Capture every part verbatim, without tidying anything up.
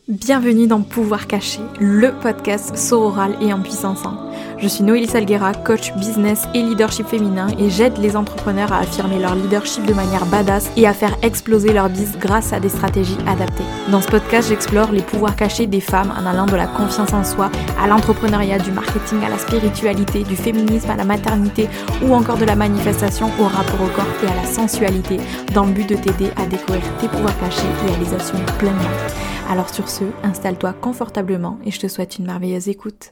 Bienvenue dans Pouvoir Caché, le podcast sororal et en puissance un. Je suis Noélie Salguera, coach business et leadership féminin et j'aide les entrepreneurs à affirmer leur leadership de manière badass et à faire exploser leur biz grâce à des stratégies adaptées. Dans ce podcast, j'explore les pouvoirs cachés des femmes en allant de la confiance en soi à l'entrepreneuriat, du marketing à la spiritualité, du féminisme à la maternité ou encore de la manifestation au rapport au corps et à la sensualité dans le but de t'aider à découvrir tes pouvoirs cachés et à les assumer pleinement. Alors sur ce, installe-toi confortablement et je te souhaite une merveilleuse écoute.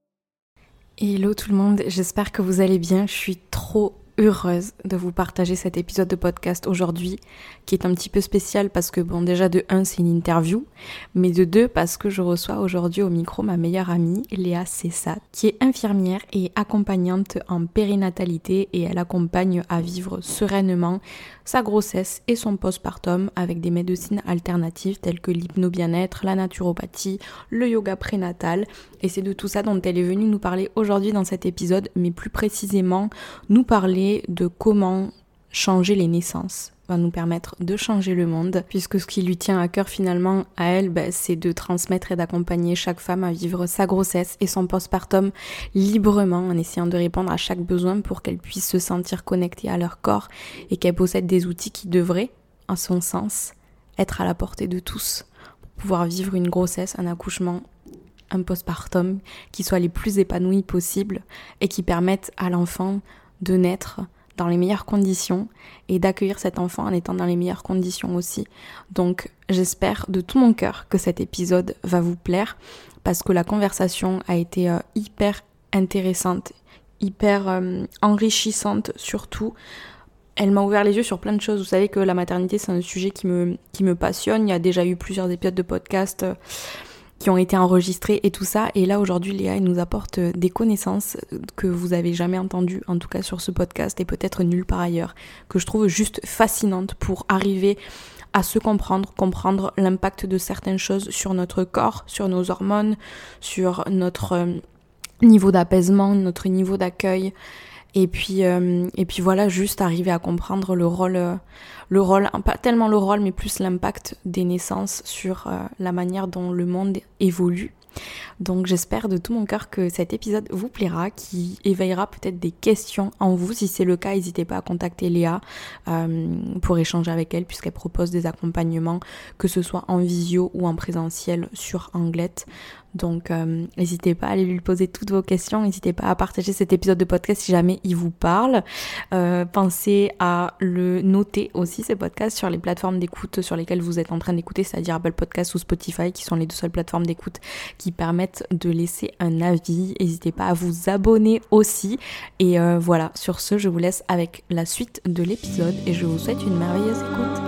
Hello tout le monde, j'espère que vous allez bien. Je suis trop heureuse de vous partager cet épisode de podcast aujourd'hui qui est un petit peu spécial parce que bon déjà de un c'est une interview, mais de deux parce que je reçois aujourd'hui au micro ma meilleure amie Léa Cessat qui est infirmière et accompagnante en périnatalité et elle accompagne à vivre sereinement sa grossesse et son postpartum avec des médecines alternatives telles que l'hypno-bien-être, la naturopathie, le yoga prénatal et c'est de tout ça dont elle est venue nous parler aujourd'hui dans cet épisode, mais plus précisément nous parler de comment changer les naissances va nous permettre de changer le monde, puisque ce qui lui tient à cœur finalement à elle, bah, c'est de transmettre et d'accompagner chaque femme à vivre sa grossesse et son postpartum librement en essayant de répondre à chaque besoin pour qu'elle puisse se sentir connectée à leur corps et qu'elle possède des outils qui devraient, en son sens, être à la portée de tous pour pouvoir vivre une grossesse, un accouchement, un postpartum qui soit les plus épanouis possibles et qui permettent à l'enfant de naître dans les meilleures conditions et d'accueillir cet enfant en étant dans les meilleures conditions aussi. Donc j'espère de tout mon cœur que cet épisode va vous plaire parce que la conversation a été euh, hyper intéressante, hyper euh, enrichissante surtout. Elle m'a ouvert les yeux sur plein de choses. Vous savez que la maternité c'est un sujet qui me, qui me passionne. Il y a déjà eu plusieurs épisodes de podcast euh, qui ont été enregistrés et tout ça. Et là, aujourd'hui, Léa, elle nous apporte des connaissances que vous avez jamais entendues, en tout cas sur ce podcast, et peut-être nulle part ailleurs, que je trouve juste fascinantes pour arriver à se comprendre, comprendre l'impact de certaines choses sur notre corps, sur nos hormones, sur notre niveau d'apaisement, notre niveau d'accueil. Et puis, euh, et puis voilà, juste arriver à comprendre le rôle, euh, le rôle, pas tellement le rôle, mais plus l'impact des naissances sur euh, la manière dont le monde évolue. Donc j'espère de tout mon cœur que cet épisode vous plaira, qui éveillera peut-être des questions en vous. Si c'est le cas, n'hésitez pas à contacter Léa euh, pour échanger avec elle, puisqu'elle propose des accompagnements, que ce soit en visio ou en présentiel sur Anglette. Donc euh, n'hésitez pas à aller lui poser toutes vos questions, n'hésitez pas à partager cet épisode de podcast si jamais il vous parle. Euh, pensez à le noter aussi, ce podcast, sur les plateformes d'écoute sur lesquelles vous êtes en train d'écouter, c'est-à-dire Apple Podcast ou Spotify, qui sont les deux seules plateformes d'écoute qui permettent de laisser un avis. N'hésitez pas à vous abonner aussi. Et euh, voilà, sur ce, je vous laisse avec la suite de l'épisode et je vous souhaite une merveilleuse écoute.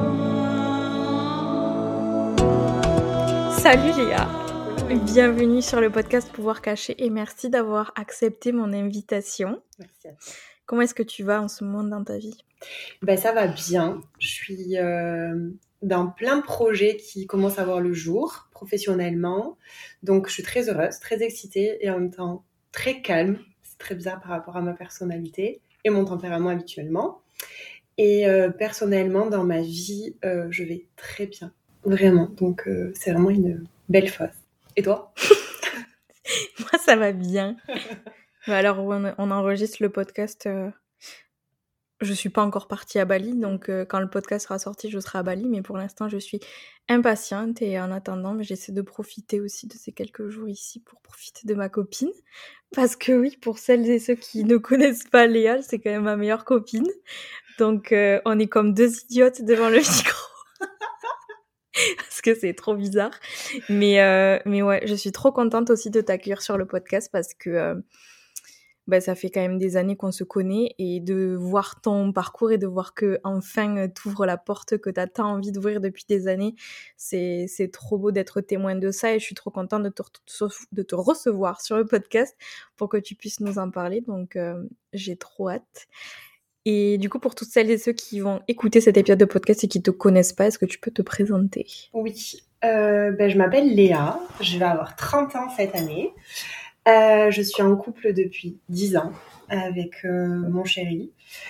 Salut Léa! Bienvenue sur le podcast Pouvoir Caché et merci d'avoir accepté mon invitation. Merci à toi. Comment est-ce que tu vas en ce moment dans ta vie ? Ben, ça va bien. Je suis euh, dans plein de projets qui commencent à voir le jour professionnellement. Donc, je suis très heureuse, très excitée et en même temps très calme. C'est très bizarre par rapport à ma personnalité et mon tempérament habituellement. Et euh, personnellement, dans ma vie, euh, je vais très bien. Vraiment. Donc, euh, c'est vraiment une belle phase. Et toi ? Moi, ça va bien. Alors, on, on enregistre le podcast. Euh, je suis pas encore partie à Bali, donc euh, quand le podcast sera sorti, je serai à Bali. Mais pour l'instant, je suis impatiente et en attendant, j'essaie de profiter aussi de ces quelques jours ici pour profiter de ma copine. Parce que oui, pour celles et ceux qui ne connaissent pas Léa, c'est quand même ma meilleure copine. Donc, euh, on est comme deux idiotes devant le micro. Parce que c'est trop bizarre. Mais, euh, mais ouais, je suis trop contente aussi de t'accueillir sur le podcast parce que euh, bah, ça fait quand même des années qu'on se connaît et de voir ton parcours et de voir que enfin t'ouvres la porte que t'as tant envie d'ouvrir depuis des années, c'est, c'est trop beau d'être témoin de ça et je suis trop contente de te, de te recevoir sur le podcast pour que tu puisses nous en parler. Donc euh, j'ai trop hâte. Et du coup, pour toutes celles et ceux qui vont écouter cet épisode de podcast et qui ne te connaissent pas, est-ce que tu peux te présenter ? Oui, euh, ben, je m'appelle Léa, je vais avoir trente ans cette année. Euh, je suis en couple depuis dix ans avec euh, mon chéri.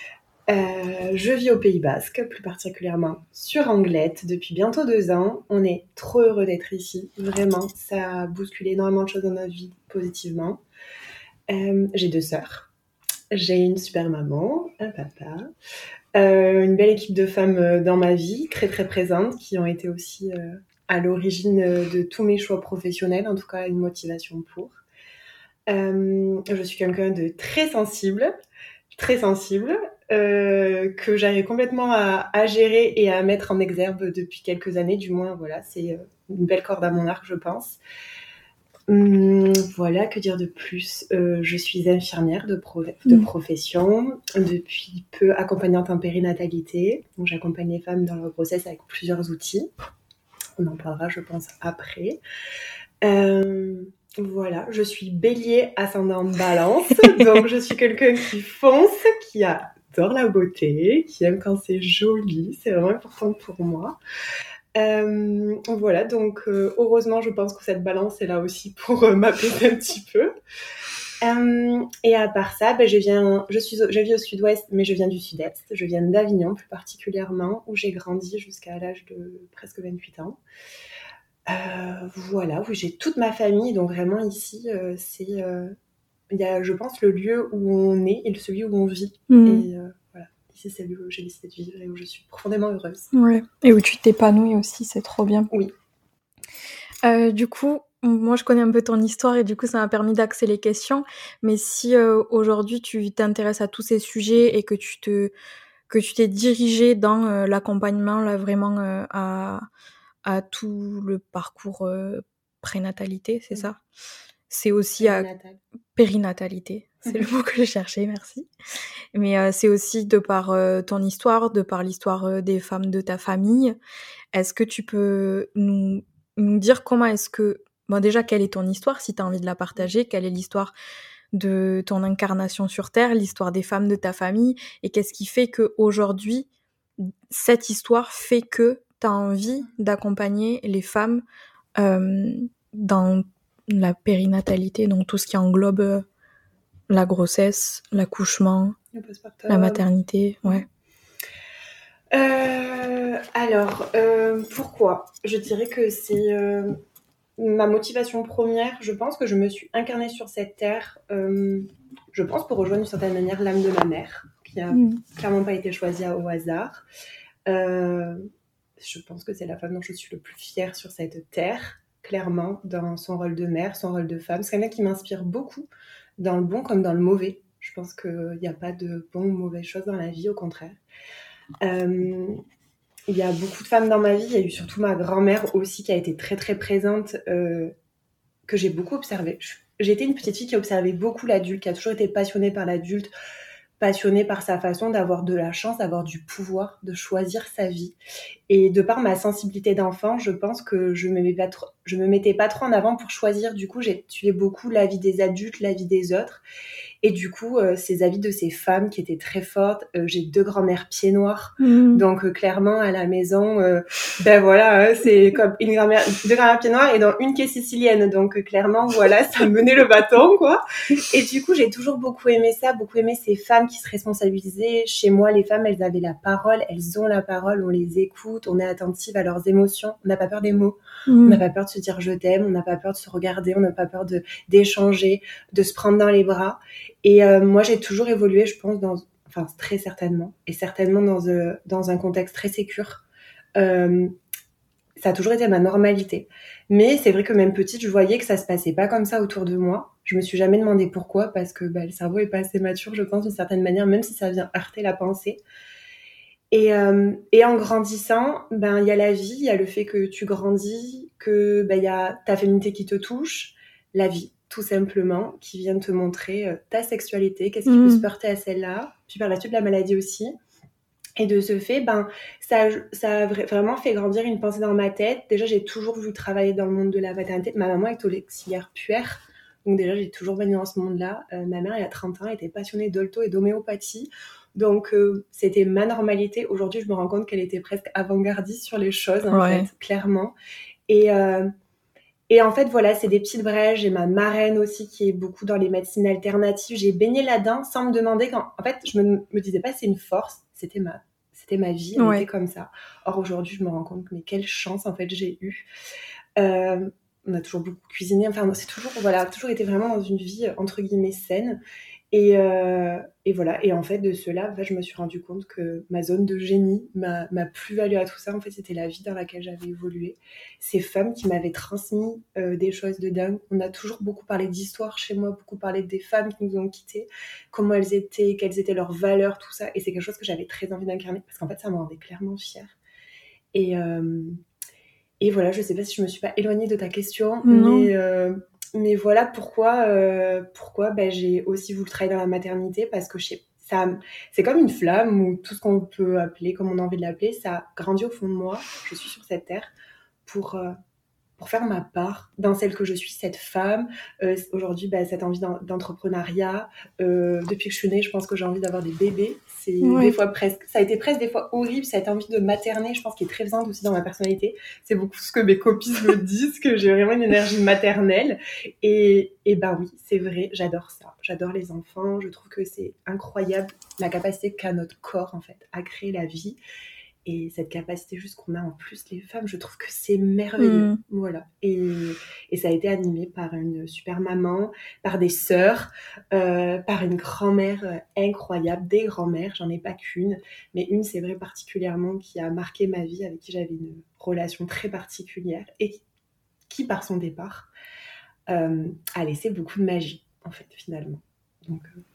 Euh, je vis au Pays Basque, plus particulièrement sur Anglette, depuis bientôt deux ans. On est trop heureux d'être ici, vraiment. Ça a bousculé énormément de choses dans notre vie positivement. Euh, j'ai deux sœurs. J'ai une super maman, un papa, euh, une belle équipe de femmes dans ma vie, très très présentes, qui ont été aussi euh, à l'origine de tous mes choix professionnels, en tout cas une motivation pour. Euh, je suis quelqu'un de très sensible, très sensible, euh, que j'arrive complètement à, à gérer et à mettre en exergue depuis quelques années, du moins, voilà, c'est une belle corde à mon arc, je pense. Hum, voilà, que dire de plus ? euh, Je suis infirmière de, pro- de profession, depuis peu accompagnante en périnatalité. Donc, j'accompagne les femmes dans leur grossesse avec plusieurs outils. On en parlera, je pense, après. Euh, voilà, je suis bélier ascendant balance, donc je suis quelqu'un qui fonce, qui adore la beauté, qui aime quand c'est joli, c'est vraiment important pour moi. Euh, voilà, donc euh, heureusement, je pense que cette balance est là aussi pour euh, m'apaiser un petit peu. Euh, et à part ça, ben, je, viens, je, suis, je vis au sud-ouest, mais je viens du sud-est. Je viens d'Avignon, plus particulièrement, où j'ai grandi jusqu'à l'âge de presque vingt-huit ans. Euh, voilà, oui, j'ai toute ma famille, donc vraiment ici, euh, c'est, euh, il y a, je pense, le lieu où on est et celui où on vit. Mmh. Et euh, voilà, ici, c'est le lieu où j'ai décidé de vivre et où je suis profondément heureuse. Ouais, et où tu t'épanouis aussi, c'est trop bien. Oui. Euh, du coup, moi, je connais un peu ton histoire et du coup, ça m'a permis d'axer les questions. Mais si euh, aujourd'hui, tu t'intéresses à tous ces sujets et que tu te que tu t'es dirigé dans euh, l'accompagnement, là, vraiment euh, à à tout le parcours euh, prénatalité, c'est mmh. ça ? C'est aussi Périnatal. à périnatalité, c'est le mot que je cherchais, merci. Mais euh, c'est aussi de par euh, ton histoire, de par l'histoire euh, des femmes de ta famille. Est-ce que tu peux nous, nous dire comment est-ce que... Bon, déjà, quelle est ton histoire, si tu as envie de la partager ? Quelle est l'histoire de ton incarnation sur Terre, l'histoire des femmes de ta famille ? Et qu'est-ce qui fait qu'aujourd'hui, cette histoire fait que tu as envie d'accompagner les femmes euh, dans la périnatalité, donc tout ce qui englobe euh, la grossesse, l'accouchement, la maternité, ouais. Euh, alors, euh, pourquoi ? Je dirais que c'est euh, ma motivation première. Je pense que je me suis incarnée sur cette terre, euh, je pense pour rejoindre d'une certaine manière l'âme de ma mère, qui a mmh. clairement pas été choisie au hasard. Euh, je pense que c'est la femme dont je suis le plus fière sur cette terre, clairement, dans son rôle de mère, son rôle de femme. C'est quelqu'un qui m'inspire beaucoup, dans le bon comme dans le mauvais. Je pense qu'il n'y a pas de bon ou mauvaise chose dans la vie, au contraire. Euh, il y a beaucoup de femmes dans ma vie. Il y a eu surtout ma grand-mère aussi qui a été très très présente, euh, que j'ai beaucoup observée. J'ai été une petite fille qui observait beaucoup l'adulte, qui a toujours été passionnée par l'adulte, passionnée par sa façon d'avoir de la chance, d'avoir du pouvoir, de choisir sa vie. Et de par ma sensibilité d'enfant, je pense que je me mettais pas trop, je me mettais pas trop en avant pour choisir. Du coup, j'ai tué beaucoup la vie des adultes, la vie des autres. Et du coup, euh, ces avis de ces femmes qui étaient très fortes. Euh, j'ai deux grand-mères pieds noirs. Mmh. Donc, euh, clairement, à la maison, euh, ben voilà, euh, c'est comme une grand-mère, deux grand-mères pieds noirs et dont une qui est sicilienne. Donc, euh, clairement, voilà, ça menait le bâton, quoi. Et du coup, j'ai toujours beaucoup aimé ça, beaucoup aimé ces femmes qui se responsabilisaient. Chez moi, les femmes, elles avaient la parole, elles ont la parole, on les écoute, on est attentive à leurs émotions. On n'a pas peur des mots, mmh. on n'a pas peur de se dire je t'aime, on n'a pas peur de se regarder, on n'a pas peur de, d'échanger, de se prendre dans les bras. Et euh, moi, j'ai toujours évolué, je pense, dans, enfin très certainement, et certainement dans, euh, dans un contexte très sécure. Euh, ça a toujours été ma normalité. Mais c'est vrai que même petite, je voyais que ça se passait pas comme ça autour de moi. Je me suis jamais demandé pourquoi, parce que bah, le cerveau est pas assez mature, je pense, d'une certaine manière, même si ça vient heurter la pensée. Et, euh, et en grandissant, ben il y a la vie, il y a le fait que tu grandis, que ben il y a ta féminité qui te touche, la vie. Tout simplement, qui vient te montrer euh, ta sexualité, qu'est-ce qui mmh. peut se porter à celle-là, puis par la suite la maladie aussi. Et de ce fait, ben, ça, ça a vraiment fait grandir une pensée dans ma tête. Déjà, j'ai toujours voulu travailler dans le monde de la maternité. Ma maman est auxiliaire puère, donc déjà, j'ai toujours baigné dans ce monde-là. Euh, ma mère, il y a trente ans, était passionnée d'olto et d'homéopathie. Donc, euh, c'était ma normalité. Aujourd'hui, je me rends compte qu'elle était presque avant-gardiste sur les choses, en ouais. fait, clairement. Et... Euh, et en fait, voilà, c'est des petites brèches. J'ai ma marraine aussi qui est beaucoup dans les médecines alternatives. J'ai baigné là-dedans sans me demander quand... En fait, je me, me disais pas c'est une force, c'était ma, c'était ma vie, elle Ouais. était comme ça. Or, aujourd'hui, je me rends compte que mais quelle chance, en fait, j'ai eu. Euh, on a toujours beaucoup cuisiné. Enfin, c'est toujours, voilà, toujours été vraiment dans une vie, entre guillemets, saine. Et, euh, et voilà, et en fait de cela, en fait, je me suis rendu compte que ma zone de génie, ma, ma plus-value à tout ça, en fait, c'était la vie dans laquelle j'avais évolué. Ces femmes qui m'avaient transmis euh, des choses de dingue. On a toujours beaucoup parlé d'histoire chez moi, beaucoup parlé des femmes qui nous ont quittés, comment elles étaient, quelles étaient leurs valeurs, tout ça. Et c'est quelque chose que j'avais très envie d'incarner parce qu'en fait, ça me rendait clairement fière. Et, euh, et voilà, je sais pas si je me suis pas éloignée de ta question, Non. mais... Euh, Mais voilà pourquoi, euh, pourquoi ben, j'ai aussi voulu travailler dans la maternité, parce que je sais, ça, c'est comme une flamme, ou tout ce qu'on peut appeler, comme on a envie de l'appeler, ça grandit au fond de moi. Je suis sur cette terre pour, euh, pour faire ma part dans celle que je suis, cette femme. Euh, aujourd'hui, ben, cette envie d'en- d'entrepreneuriat. Euh, depuis que je suis née, je pense que j'ai envie d'avoir des bébés. C'est Ouais. des fois presque, ça a été presque des fois horrible, cette envie de materner, je pense, qui est très présente aussi dans ma personnalité. C'est beaucoup ce que mes copines me disent, que j'ai vraiment une énergie maternelle. Et, et ben oui, c'est vrai, j'adore ça. J'adore les enfants. Je trouve que c'est incroyable la capacité qu'a notre corps, en fait, à créer la vie. Et cette capacité juste qu'on a en plus, les femmes, je trouve que c'est merveilleux. Mmh. Voilà. Et, et ça a été animé par une super maman, par des sœurs, euh, par une grand-mère euh, incroyable, des grands-mères, j'en ai pas qu'une, mais une, c'est vrai, particulièrement, qui a marqué ma vie, avec qui j'avais une relation très particulière, et qui, par son départ, euh, a laissé beaucoup de magie, en fait, finalement. Donc, euh,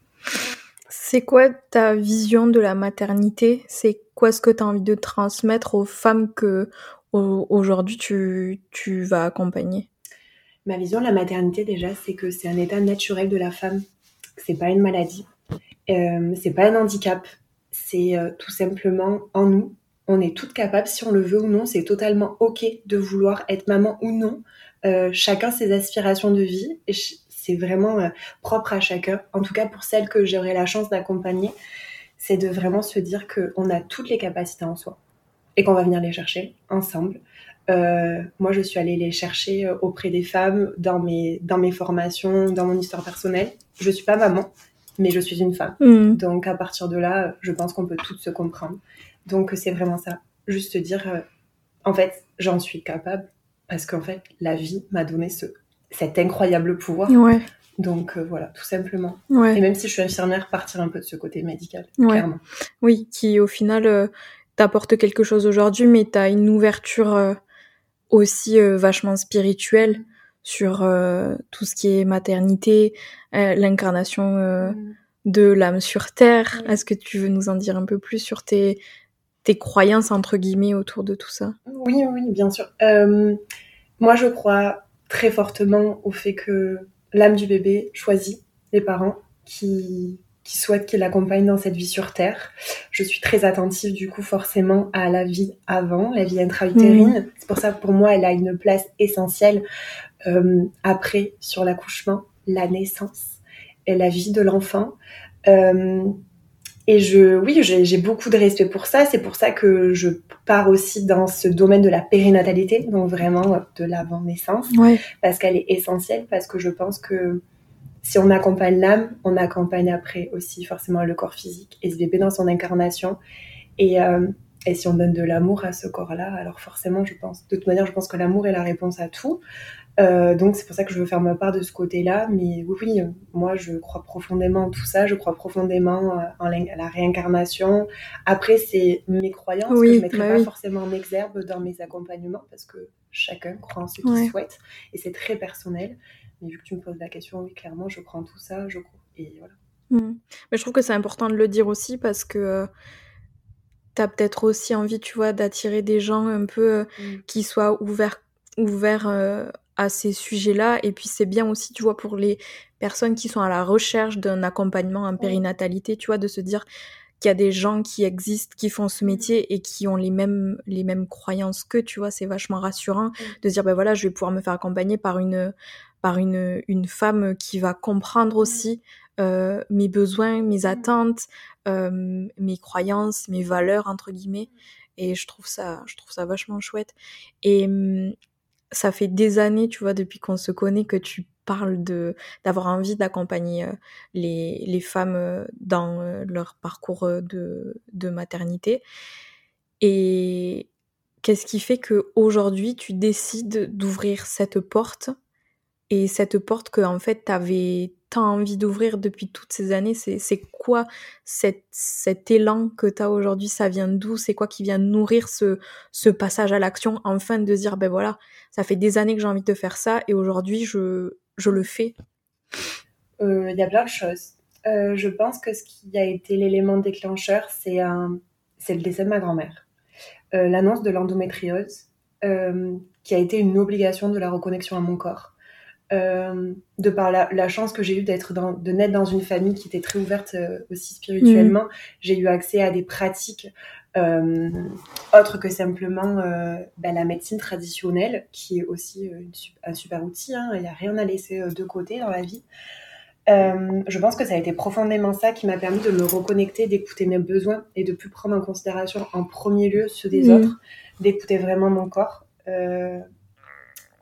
C'est quoi ta vision de la maternité? C'est quoi ce que tu as envie de transmettre aux femmes que au- aujourd'hui tu, tu vas accompagner? ma vision de la maternité, déjà, c'est que c'est un état naturel de la femme, que c'est pas une maladie. Euh, c'est pas un handicap, c'est euh, tout simplement en nous. On est toutes capables, si on le veut ou non, c'est totalement ok de vouloir être maman ou non. Euh, chacun ses aspirations de vie, et ch- c'est vraiment euh, propre à chacun. En tout cas, pour celles que j'aurai la chance d'accompagner, c'est de vraiment se dire qu'on a toutes les capacités en soi et qu'on va venir les chercher ensemble. Euh, moi, je suis allée les chercher euh, auprès des femmes dans mes, dans mes formations, dans mon histoire personnelle. Je suis pas maman, mais je suis une femme. Mmh. Donc, à partir de là, je pense qu'on peut toutes se comprendre. Donc, c'est vraiment ça. Juste dire, euh, en fait, j'en suis capable parce qu'en fait, la vie m'a donné ce, cet incroyable pouvoir. Ouais, Donc, euh, voilà, tout simplement. Et ouais, même si je suis infirmière, partir un peu de ce côté médical, ouais. clairement. Oui, qui au final euh, t'apporte quelque chose aujourd'hui, mais t'as une ouverture euh, aussi euh, vachement spirituelle sur euh, tout ce qui est maternité, euh, l'incarnation euh, Mm. de l'âme sur terre. Oui. Est-ce que tu veux nous en dire un peu plus sur tes, tes croyances, entre guillemets, autour de tout ça? Oui, oui, bien sûr. Euh, moi, je crois très fortement au fait que l'âme du bébé choisit les parents qui, qui souhaitent qu'il l'accompagne dans cette vie sur Terre. Je suis très attentive, du coup, forcément, à la vie avant, la vie intra-utérine. Mmh. C'est pour ça que, pour moi, elle a une place essentielle euh, après, sur l'accouchement, la naissance et la vie de l'enfant. Euh, Et je, oui, j'ai, j'ai beaucoup de respect pour ça. C'est pour ça que je pars aussi dans ce domaine de la périnatalité, donc vraiment de l'avant-naissance, Ouais. parce qu'elle est essentielle, parce que je pense que si on accompagne l'âme, on accompagne après aussi forcément le corps physique et ce bébé dans son incarnation. Et, euh, et si on donne de l'amour à ce corps-là, alors forcément, je pense, de toute manière, je pense que l'amour est la réponse à tout. Euh, donc c'est pour ça que je veux faire ma part de ce côté-là, mais oui, oui, moi je crois profondément en tout ça, je crois profondément euh, en la, la réincarnation. Après, c'est mes croyances Oui, que je ne mettrai bah pas oui. forcément en exergue dans mes accompagnements, parce que chacun croit en ce qu'il Ouais. souhaite, et c'est très personnel. Mais vu que tu me poses la question, oui, clairement, je crois en tout ça, je crois. Et voilà. Mmh. Mais je trouve que c'est important de le dire aussi parce que euh, t'as peut-être aussi envie, tu vois, d'attirer des gens un peu euh, Mm. qui soient ouverts, ouverts euh, à ces sujets-là. Et puis c'est bien aussi, tu vois, pour les personnes qui sont à la recherche d'un accompagnement en périnatalité, tu vois, de se dire qu'il y a des gens qui existent, qui font ce métier et qui ont les mêmes, les mêmes croyances qu'eux, tu vois, c'est vachement rassurant Mm. de se dire, ben voilà, je vais pouvoir me faire accompagner par une, par une, une femme qui va comprendre aussi euh, mes besoins, mes attentes, euh, mes croyances, mes valeurs, entre guillemets. Et je trouve ça, je trouve ça vachement chouette. Et, ça fait des années, tu vois, depuis qu'on se connaît, que tu parles de d'avoir envie d'accompagner euh, les, les femmes euh, dans euh, leur parcours euh, de, de maternité. Et qu'est-ce qui fait qu'aujourd'hui, tu décides d'ouvrir cette porte et cette porte que, en fait, t'avais tant envie d'ouvrir depuis toutes ces années, c'est, c'est quoi cet, cet élan que t'as aujourd'hui? Ça vient d'où? C'est quoi qui vient nourrir ce, ce passage à l'action, enfin de dire, ben voilà, ça fait des années que j'ai envie de faire ça et aujourd'hui, je, je le fais. Il euh, y a plein de choses. Euh, je pense que ce qui a été l'élément déclencheur, c'est, un, c'est le décès de ma grand-mère. Euh, l'annonce de l'endométriose, euh, qui a été une obligation de la reconnexion à mon corps. Euh, de par la, la chance que j'ai eue d'être dans, de naître dans une famille qui était très ouverte euh, aussi spirituellement, mmh. j'ai eu accès à des pratiques euh, autres que simplement euh, bah, la médecine traditionnelle, qui est aussi euh, une, un super outil. Hein, il n'y a rien à laisser euh, de côté dans la vie. Euh, je pense que ça a été profondément ça qui m'a permis de me reconnecter, d'écouter mes besoins et de plus prendre en considération en premier lieu ceux des mmh. autres, d'écouter vraiment mon corps. Euh, Pourquoi ?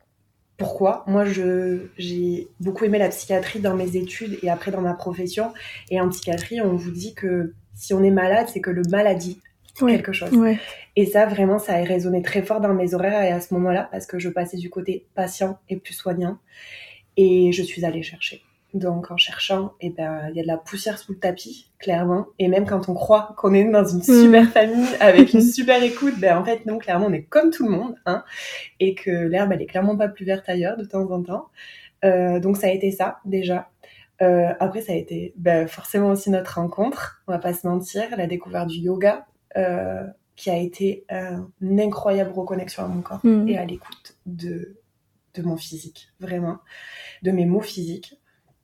Moi, je, j'ai beaucoup aimé la psychiatrie dans mes études et après dans ma profession. Et en psychiatrie, on vous dit que si on est malade, c'est que le mal a dit ouais, quelque chose. Ouais. Et ça, vraiment, ça a résonné très fort dans mes horaires et à ce moment-là, parce que je passais du côté patient et plus soignant. Et je suis allée chercher. Donc, en cherchant, eh ben, y a de la poussière sous le tapis, clairement. Et même quand on croit qu'on est dans une super mmh. famille, avec une super écoute, ben, en fait, non, clairement, on est comme tout le monde, hein. Et que l'herbe, elle est clairement pas plus verte ailleurs, de temps en temps. Euh, donc, ça a été ça, déjà. Euh, après, ça a été, ben, forcément aussi notre rencontre. On va pas se mentir. La découverte du yoga, euh, qui a été euh, une incroyable reconnexion à mon corps mmh. et à l'écoute de, de mon physique, vraiment. De mes mots physiques.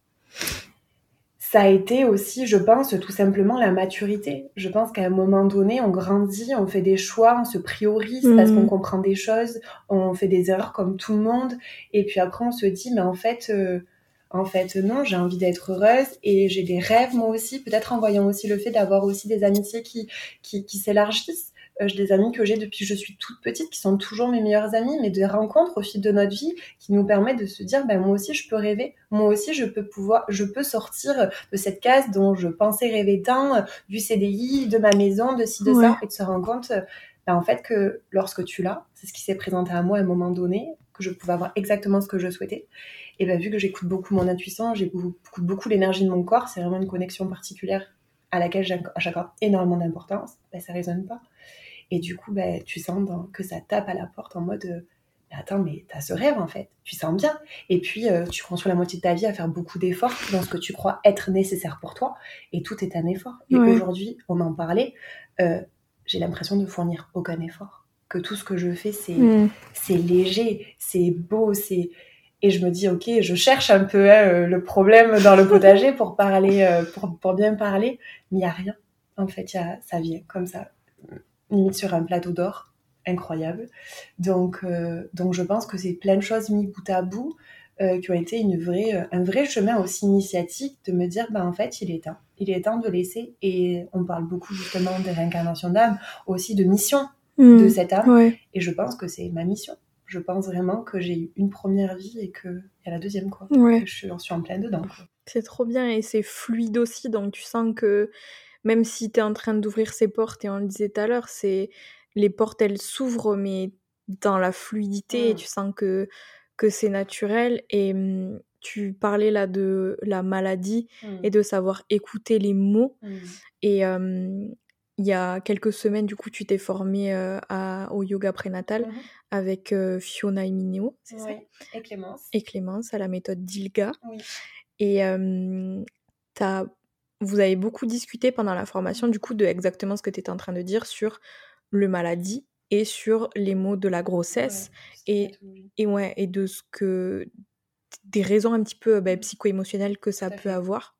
Ça a été aussi, je pense, tout simplement la maturité. Je pense qu'à un moment donné, on grandit, on fait des choix, on se priorise mmh. parce qu'on comprend des choses, on fait des erreurs comme tout le monde, et puis après on se dit, mais en fait, euh, en fait non, j'ai envie d'être heureuse et j'ai des rêves moi aussi, peut-être en voyant aussi le fait d'avoir aussi des amitiés qui, qui, qui s'élargissent. Euh, j'ai des amis que j'ai depuis que je suis toute petite, qui sont toujours mes meilleurs amis, mais des rencontres au fil de notre vie qui nous permettent de se dire, ben moi aussi je peux rêver, moi aussi je peux pouvoir, je peux sortir de cette case dont je pensais rêver tant, du C D I, de ma maison, de ci, de ouais. ça, et de se rendre compte, ben en fait que lorsque tu l'as, c'est ce qui s'est présenté à moi à un moment donné, que je pouvais avoir exactement ce que je souhaitais. Et ben vu que j'écoute beaucoup mon intuition, j'écoute beaucoup l'énergie de mon corps, c'est vraiment une connexion particulière à laquelle j'accorde énormément d'importance, ben ça résonne pas. Et du coup, bah, tu sens dans, que ça tape à la porte en mode euh, « Attends, mais t'as ce rêve en fait, tu sens bien. » Et puis, euh, tu construis la moitié de ta vie à faire beaucoup d'efforts dans ce que tu crois être nécessaire pour toi. Et tout est un effort. Et ouais. aujourd'hui, on en parlait, euh, j'ai l'impression de fournir aucun effort. Que tout ce que je fais, c'est, mmh. c'est léger, c'est beau, c'est... Et je me dis, ok, je cherche un peu hein, le problème dans le potager pour, parler, euh, pour, pour bien parler, mais il n'y a rien. En fait, y a, ça vient comme ça. Limite sur un plateau d'or, incroyable. Donc, euh, donc je pense que c'est plein de choses mis bout à bout euh, qui ont été une vraie, euh, un vrai chemin aussi initiatique de me dire, bah, en fait, il est temps. Il est temps de laisser, et on parle beaucoup justement des réincarnations d'âme, aussi de mission mmh, de cette âme, ouais. Et je pense que c'est ma mission. Je pense vraiment que j'ai eu une première vie et qu'il y a la deuxième, quoi. Ouais. Que je suis, j'en suis en plein dedans, quoi. C'est trop bien et c'est fluide aussi, donc tu sens que même si t'es en train d'ouvrir ces portes, et on le disait tout à l'heure, c'est les portes elles s'ouvrent mais dans la fluidité mmh. et tu sens que, que c'est naturel et hum, tu parlais là de la maladie mmh. et de savoir écouter les mots mmh. et hum, il y a quelques semaines du coup tu t'es formée euh, à, au yoga prénatal mmh. avec euh, Fiona et Mineo, c'est oui. ça ? Et Clémence. Et Clémence à la méthode d'Ilga. Oui. Et hum, t'as vous avez beaucoup discuté pendant la formation du coup de exactement ce que tu étais en train de dire sur le maladie et sur les maux de la grossesse ouais, et, et, ouais, et de ce que des raisons un petit peu bah, psycho-émotionnelles que ça peut fait. avoir.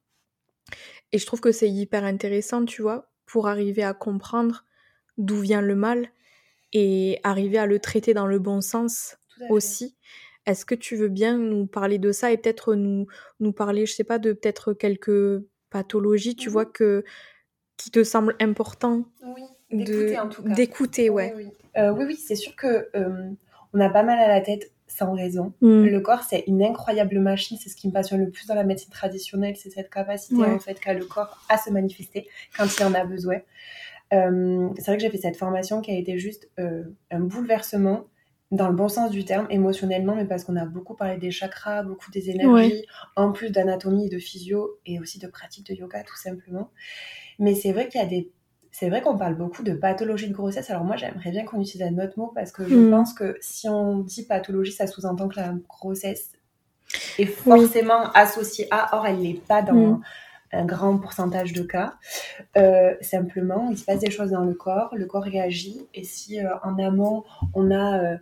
Et je trouve que c'est hyper intéressant, tu vois, pour arriver à comprendre d'où vient le mal et arriver à le traiter dans le bon sens aussi. Est-ce que tu veux bien nous parler de ça et peut-être nous, nous parler, je sais pas, de peut-être quelques pathologies, tu mmh. vois, que, qui te semblent importants oui, d'écouter de, en tout cas. D'écouter, ouais. Oui, oui, euh, oui, oui c'est sûr que euh, on a pas mal à la tête sans raison. Mmh. Le corps, c'est une incroyable machine. C'est ce qui me passionne le plus dans la médecine traditionnelle. C'est cette capacité, Ouais. en fait, qu'a le corps à se manifester quand il en a besoin. Euh, c'est vrai que j'ai fait cette formation qui a été juste euh, un bouleversement dans le bon sens du terme, émotionnellement, mais parce qu'on a beaucoup parlé des chakras, beaucoup des énergies, Ouais. en plus d'anatomie et de physio, et aussi de pratique de yoga, tout simplement. Mais c'est vrai qu'il y a des... C'est vrai qu'on parle beaucoup de pathologie de grossesse. Alors moi, j'aimerais bien qu'on utilise un autre mot, parce que je Mmh. pense que si on dit pathologie, ça sous-entend que la grossesse est forcément oui. associée à... Or, elle ne l'est pas dans... Mmh. un grand pourcentage de cas. Euh, simplement, il se passe des choses dans le corps, le corps réagit, et si euh, en amont, on n'a euh,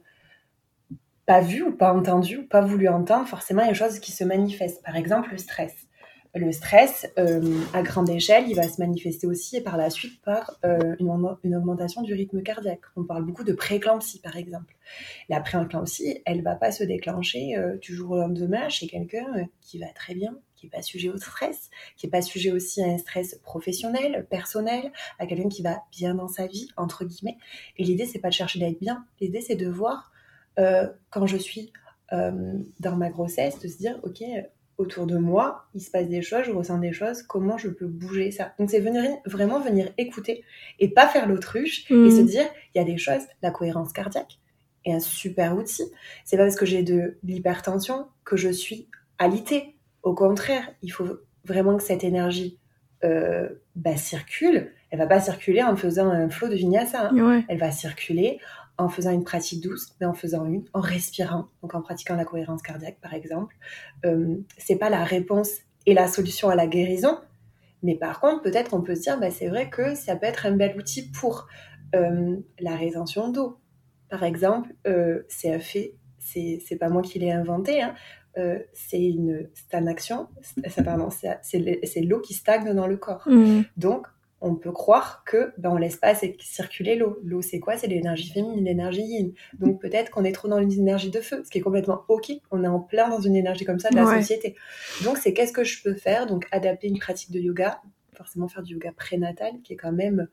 pas vu ou pas entendu ou pas voulu entendre, forcément, il y a des choses qui se manifestent. Par exemple, le stress. Le stress, euh, à grande échelle, il va se manifester aussi, et par la suite, par euh, une, une augmentation du rythme cardiaque. On parle beaucoup de prééclampsie, par exemple. La prééclampsie, elle ne va pas se déclencher euh, du jour au lendemain chez quelqu'un euh, qui va très bien, qui n'est pas sujet au stress, qui n'est pas sujet aussi à un stress professionnel, personnel, à quelqu'un qui va bien dans sa vie, entre guillemets. Et l'idée, c'est pas de chercher d'être bien. L'idée, c'est de voir, euh, quand je suis euh, dans ma grossesse, de se dire, ok, autour de moi, il se passe des choses, je ressens des choses, comment je peux bouger ça. Donc, c'est venir, vraiment venir écouter et pas faire l'autruche mmh. et se dire, il y a des choses, la cohérence cardiaque est un super outil. C'est pas parce que j'ai de l'hypertension que je suis alitée. Au contraire, il faut vraiment que cette énergie euh, bah, circule. Elle va pas circuler en faisant un flot de vinyasa. Hein. Ouais. Elle va circuler en faisant une pratique douce, mais en faisant une, en respirant, donc en pratiquant la cohérence cardiaque, par exemple. Euh, c'est pas la réponse et la solution à la guérison, mais par contre, peut-être on peut se dire, bah, c'est vrai que ça peut être un bel outil pour euh, la rétention d'eau. Par exemple, euh, c'est un fait, c'est, c'est pas moi qui l'ai inventé, hein. Euh, c'est une stagnation, c'est, pardon, c'est, c'est, c'est l'eau qui stagne dans le corps. Mmh. Donc, on peut croire que ben, on laisse pas circuler l'eau. L'eau, c'est quoi ? C'est l'énergie féminine, l'énergie yin. Donc, peut-être qu'on est trop dans une énergie de feu, ce qui est complètement OK. On est en plein dans une énergie comme ça de la ouais. société. Donc, c'est qu'est-ce que je peux faire ? Donc, adapter une pratique de yoga, forcément faire du yoga prénatal, qui est quand même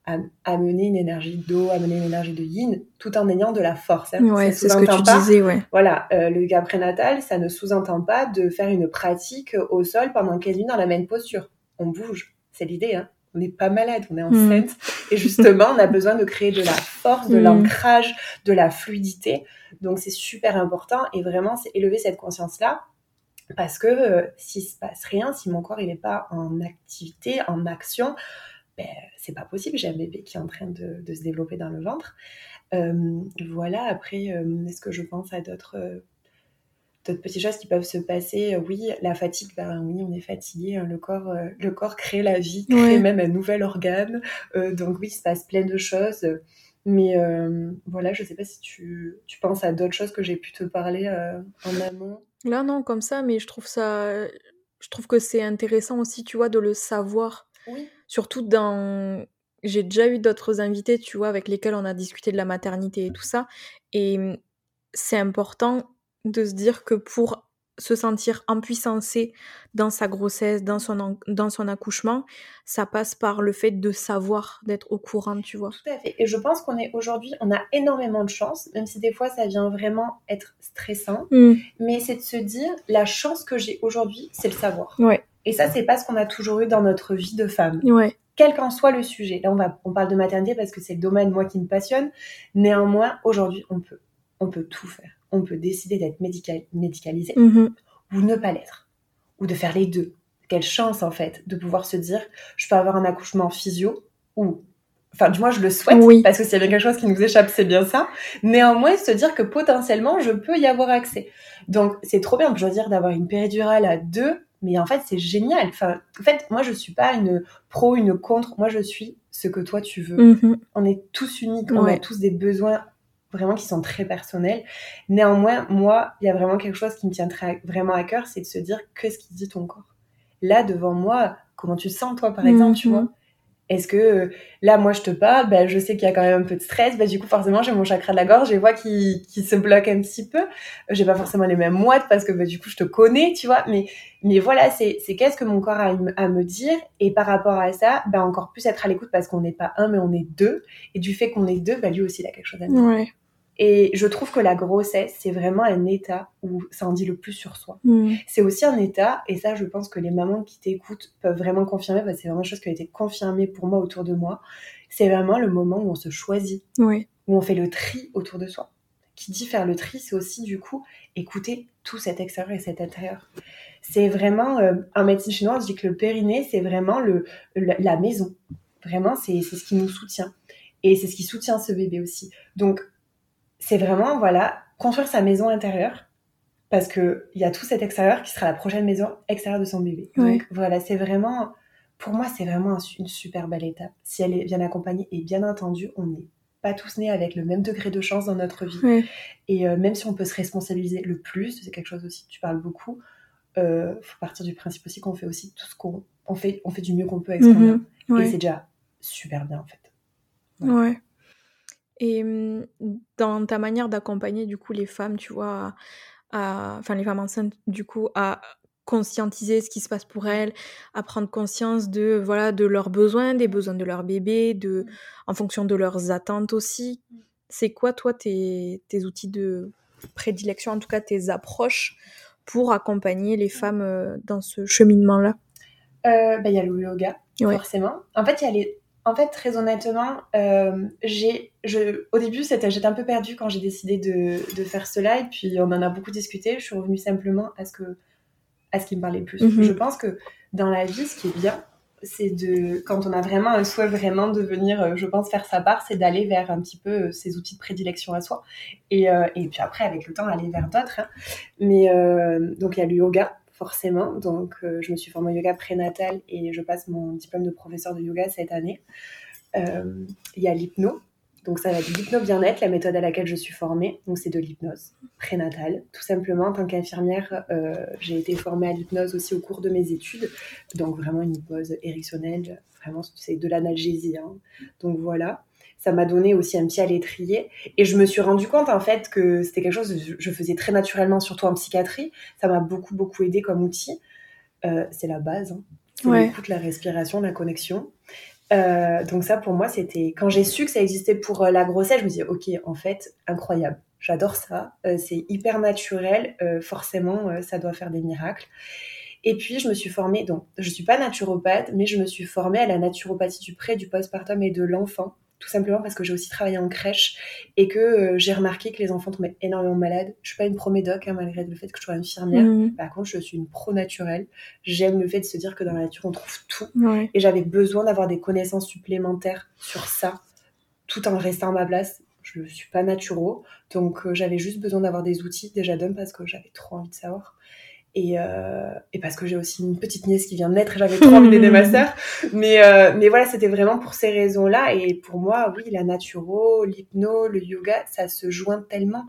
amener une énergie d'eau, amener une énergie de yin, tout en ayant de la force. Hein. Ouais, ça c'est ce que tu pas, disais, ouais. Voilà, euh, le yoga prénatal, ça ne sous-entend pas de faire une pratique au sol pendant quinze minutes dans la même posture. On bouge, c'est l'idée, hein. On n'est pas malade, on est enceinte. Mmh. Et justement, on a besoin de créer de la force, de mmh. l'ancrage, de la fluidité. Donc, c'est super important. Et vraiment, c'est élever cette conscience-là. Parce que euh, s'il ne se passe rien, si mon corps il n'est pas en activité, en action, ben, c'est pas possible. J'ai un bébé qui est en train de, de se développer dans le ventre. Euh, voilà, après, euh, est-ce que je pense à d'autres... Euh, d'autres petites choses qui peuvent se passer, oui, la fatigue, ben oui, on est fatigué, hein, le corps, euh, le corps crée la vie, crée ouais. même un nouvel organe, euh, donc oui, il se passe plein de choses, mais euh, voilà, je sais pas si tu, tu penses à d'autres choses que j'ai pu te parler euh, en amont. Là, non, comme ça, mais je trouve ça, je trouve que c'est intéressant aussi, tu vois, de le savoir, oui. Surtout dans... J'ai déjà eu d'autres invités, tu vois, avec lesquels on a discuté de la maternité et tout ça, et c'est important de se dire que pour se sentir empuissancé dans sa grossesse, dans son, en... dans son accouchement, ça passe par le fait de savoir, d'être au courant, tu vois. Tout à fait. Et je pense qu'on est aujourd'hui, on a énormément de chance, même si des fois ça vient vraiment être stressant, mm. mais c'est de se dire, la chance que j'ai aujourd'hui, c'est le savoir. Ouais. Et ça, c'est pas ce qu'on a toujours eu dans notre vie de femme. Ouais. Quel qu'en soit le sujet. Là, on, va, on parle de maternité parce que c'est le domaine, moi, qui me passionne. Néanmoins, aujourd'hui, on peut. On peut tout faire. On peut décider d'être médical, médicalisé mm-hmm. ou ne pas l'être. Ou de faire les deux. Quelle chance, en fait, de pouvoir se dire, je peux avoir un accouchement physio ou... Enfin, du moins, je le souhaite, oui. Parce que s'il y a bien quelque chose qui nous échappe, c'est bien ça. Néanmoins, se dire que potentiellement, je peux y avoir accès. Donc, c'est trop bien, je veux dire, d'avoir une péridurale à deux, mais en fait, c'est génial. Enfin, en fait, moi, je suis pas une pro, une contre. Moi, je suis ce que toi, tu veux. Mm-hmm. On est tous uniques, ouais. On a tous des besoins vraiment qui sont très personnels. Néanmoins, moi, il y a vraiment quelque chose qui me tient très, vraiment à cœur, c'est de se dire, qu'est-ce qui dit ton corps ? Là, devant moi, comment tu te sens, toi, par exemple, mm-hmm. tu vois ? Est-ce que euh, là, moi, je te parle, ben, je sais qu'il y a quand même un peu de stress. Ben, du coup, forcément, j'ai mon chakra de la gorge, je vois qui qui se bloque un petit peu. J'ai pas forcément les mêmes moites parce que ben, du coup, je te connais, tu vois. Mais mais voilà, c'est c'est qu'est-ce que mon corps a à me dire. Et par rapport à ça, ben encore plus être à l'écoute parce qu'on n'est pas un, mais on est deux. Et du fait qu'on est deux, ben lui aussi, il a quelque chose à me dire. Ouais. Et je trouve que la grossesse, c'est vraiment un état où ça en dit le plus sur soi. Mmh. C'est aussi un état, et ça, je pense que les mamans qui t'écoutent peuvent vraiment confirmer, parce que c'est vraiment une chose qui a été confirmée pour moi autour de moi. C'est vraiment le moment où on se choisit, Oui. où on fait le tri autour de soi. Qui dit faire le tri, c'est aussi, du coup, écouter tout cet extérieur et cet intérieur. C'est vraiment, euh, en médecine chinoise, je dis que le périnée, c'est vraiment le, le, la maison. Vraiment, c'est, c'est ce qui nous soutient. Et c'est ce qui soutient ce bébé aussi. Donc, c'est vraiment, voilà, construire sa maison intérieure, parce qu'il y a tout cet extérieur qui sera la prochaine maison extérieure de son bébé. Ouais. Donc voilà, c'est vraiment, pour moi, c'est vraiment un, une super belle étape. Si elle est bien accompagnée, et bien entendu, on n'est pas tous nés avec le même degré de chance dans notre vie. Ouais. Et euh, même si on peut se responsabiliser le plus, c'est quelque chose aussi, tu parles beaucoup, il euh, faut partir du principe aussi qu'on fait aussi tout ce qu'on on fait, on fait du mieux qu'on peut avec ce qu'on a. Mmh. Ouais. Et c'est déjà super bien, en fait. Voilà. Ouais. Et dans ta manière d'accompagner du coup les femmes, tu vois, à, enfin les femmes enceintes du coup, à conscientiser ce qui se passe pour elles, à prendre conscience de voilà de leurs besoins, des besoins de leur bébé, de en fonction de leurs attentes aussi. C'est quoi toi tes tes outils de prédilection, en tout cas tes approches pour accompagner les femmes euh, dans ce cheminement-là? Euh, bah, y a le yoga, Ouais. forcément. En fait, il y a les En fait, très honnêtement, euh, j'ai, je, au début, c'était, j'étais un peu perdue quand j'ai décidé de, de faire cela, et puis on en a beaucoup discuté. Je suis revenue simplement à ce que, à ce qui me parlait le plus. Mm-hmm. Je pense que dans la vie, ce qui est bien, c'est de, quand on a vraiment un souhait vraiment de venir, je pense, faire sa part, c'est d'aller vers un petit peu ces outils de prédilection à soi, et, euh, et puis après, avec le temps, aller vers d'autres. Hein. Mais euh, donc il y a le yoga. Forcément, donc euh, je me suis formée au yoga prénatal et je passe mon diplôme de professeur de yoga cette année. Euh, il y a l'hypno, donc ça va être l'hypno-bien-être, la méthode à laquelle je suis formée, donc c'est de l'hypnose prénatale. Tout simplement, en tant qu'infirmière, euh, j'ai été formée à l'hypnose aussi au cours de mes études, donc vraiment une hypnoseéricksonienne, vraiment c'est de l'analgésie, hein. Donc voilà. Ça m'a donné aussi un pied à l'étrier. Et je me suis rendu compte, en fait, que c'était quelque chose que je faisais très naturellement, surtout en psychiatrie. Ça m'a beaucoup, beaucoup aidé comme outil. Euh, c'est la base. Hein. C'est Ouais. l'écoute, la respiration, la connexion. Euh, donc ça, pour moi, c'était... Quand j'ai su que ça existait pour la grossesse, je me disais, OK, en fait, incroyable. J'adore ça. Euh, c'est hyper naturel. Euh, forcément, euh, ça doit faire des miracles. Et puis, je me suis formée... Donc, je ne suis pas naturopathe, mais je me suis formée à la naturopathie du pré, du postpartum et de l'enfant. Tout simplement parce que j'ai aussi travaillé en crèche et que euh, j'ai remarqué que les enfants tombaient énormément malades. Je suis pas une pro-médoc, hein, malgré le fait que je sois infirmière. Mmh. Par contre, je suis une pro-naturelle. J'aime le fait de se dire que dans la nature, on trouve tout. Ouais. Et j'avais besoin d'avoir des connaissances supplémentaires sur ça, tout en restant à ma place. Je ne suis pas naturo, donc euh, j'avais juste besoin d'avoir des outils, déjà d'un parce que j'avais trop envie de savoir. Et, euh, et parce que j'ai aussi une petite nièce qui vient de naître et j'avais trop envie d'aider ma sœur. Mais, euh, mais voilà, c'était vraiment pour ces raisons-là. Et pour moi, oui, la naturo, l'hypno, le yoga, ça se joint tellement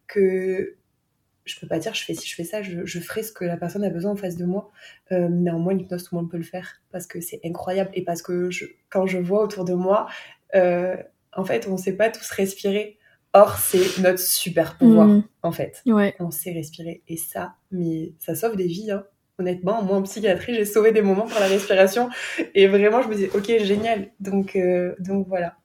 que je peux pas dire je fais, si je fais ça, je, je ferai ce que la personne a besoin en face de moi. Euh, néanmoins, l'hypnose, tout le monde peut le faire parce que c'est incroyable. Et parce que je, quand je vois autour de moi, euh, en fait, on sait pas tous respirer. Or, c'est notre super pouvoir, mmh. en fait. Ouais. On sait respirer. Et ça, mais ça sauve des vies, hein. Honnêtement, moi, en psychiatrie, j'ai sauvé des moments par la respiration. Et vraiment, je me disais, OK, génial. Donc, euh, donc voilà.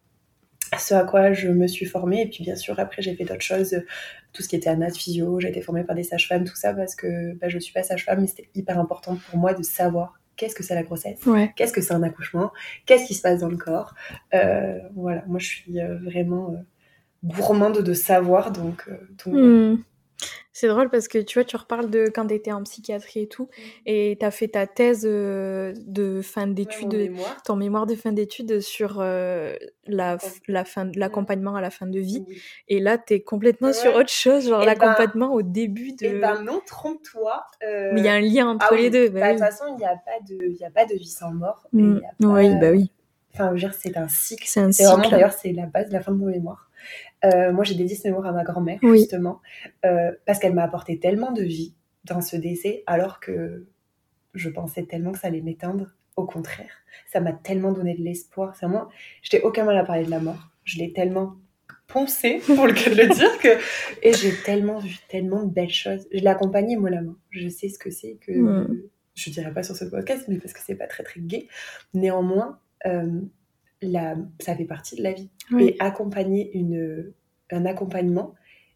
Ce à quoi je me suis formée. Et puis, bien sûr, après, j'ai fait d'autres choses. Tout ce qui était anat, physio. J'ai été formée par des sages-femmes, tout ça, parce que bah, je ne suis pas sage-femme, mais c'était hyper important pour moi de savoir qu'est-ce que c'est la grossesse, ouais. qu'est-ce que c'est un accouchement, qu'est-ce qui se passe dans le corps. Euh, voilà, moi, je suis euh, vraiment... Euh, gourmande de savoir, donc... Euh, donc mmh. C'est drôle parce que tu vois, tu reparles de quand t'étais en psychiatrie et tout, et t'as fait ta thèse euh, de fin d'études, ouais, mémoire. ton mémoire de fin d'études sur euh, la, la fin, l'accompagnement à la fin de vie, oui. Et là, t'es complètement ouais. sur autre chose, genre et l'accompagnement ben, au début de... Eh ben non, trompe-toi. Euh... Mais il y a un lien entre ah, les oui. deux. Bah, Bah, de toute oui. façon, il n'y a pas de, il y a pas de vie sans mort. Mmh. Et y a pas... Oui, bah oui. Enfin, je veux dire, c'est un cycle. C'est un c'est cycle. Vraiment, d'ailleurs, c'est la base de la fin de mon mémoire. Euh, moi, j'ai dédié ce mémoire à ma grand-mère, oui. justement, euh, parce qu'elle m'a apporté tellement de vie dans ce décès, alors que je pensais tellement que ça allait m'éteindre. Au contraire, ça m'a tellement donné de l'espoir. C'est vraiment, je n'ai aucun mal à parler de la mort. Je l'ai tellement poncé, pour le cas de le dire, que... et j'ai tellement vu tellement de belles choses. Je l'ai accompagnée, moi, la main. Je sais ce que c'est que... Mmh. Je ne dirais pas sur ce podcast, mais parce que c'est pas très, très gai. Néanmoins, euh, la... ça fait partie de la vie. Oui. Et accompagner une... un accompagnement,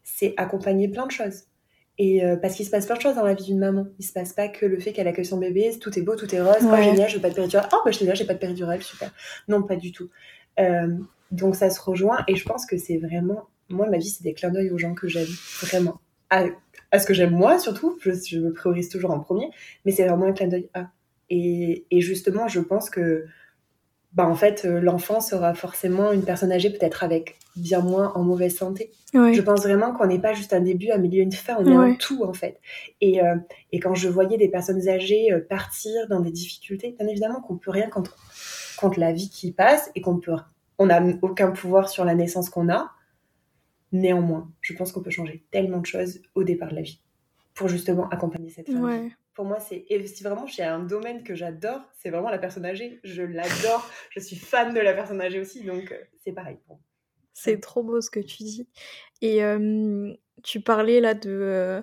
c'est accompagner plein de choses. Et euh, parce qu'il se passe plein de choses dans la vie d'une maman. Il se passe pas que le fait qu'elle accueille son bébé, tout est beau, tout est rose, ouais. Oh génial, je veux pas de péridurale. Oh bah je suis là, j'ai pas de péridurale, super. Non, pas du tout. Euh, donc ça se rejoint et je pense que c'est vraiment, moi ma vie c'est des clins d'œil aux gens que j'aime, vraiment. À, à ce que j'aime moi surtout, je, je me priorise toujours en premier, mais c'est vraiment un clin d'œil à. Et, et justement, je pense que bah en fait, euh, l'enfant sera forcément une personne âgée, peut-être avec bien moins en mauvaise santé. Ouais. Je pense vraiment qu'on n'est pas juste un début, un milieu, une fin, on est ouais. un tout, en fait. Et, euh, et quand je voyais des personnes âgées euh, partir dans des difficultés, bien évidemment qu'on peut rien contre, contre la vie qui passe et qu'on peut, on n'a aucun pouvoir sur la naissance qu'on a. Néanmoins, je pense qu'on peut changer tellement de choses au départ de la vie pour justement accompagner cette femme. Ouais. Pour moi, c'est et si vraiment j'ai un domaine que j'adore, c'est vraiment la personne âgée. Je l'adore, je suis fan de la personne âgée aussi, donc euh, c'est pareil pour moi. C'est trop beau ce que tu dis. Et euh, tu parlais là de, euh,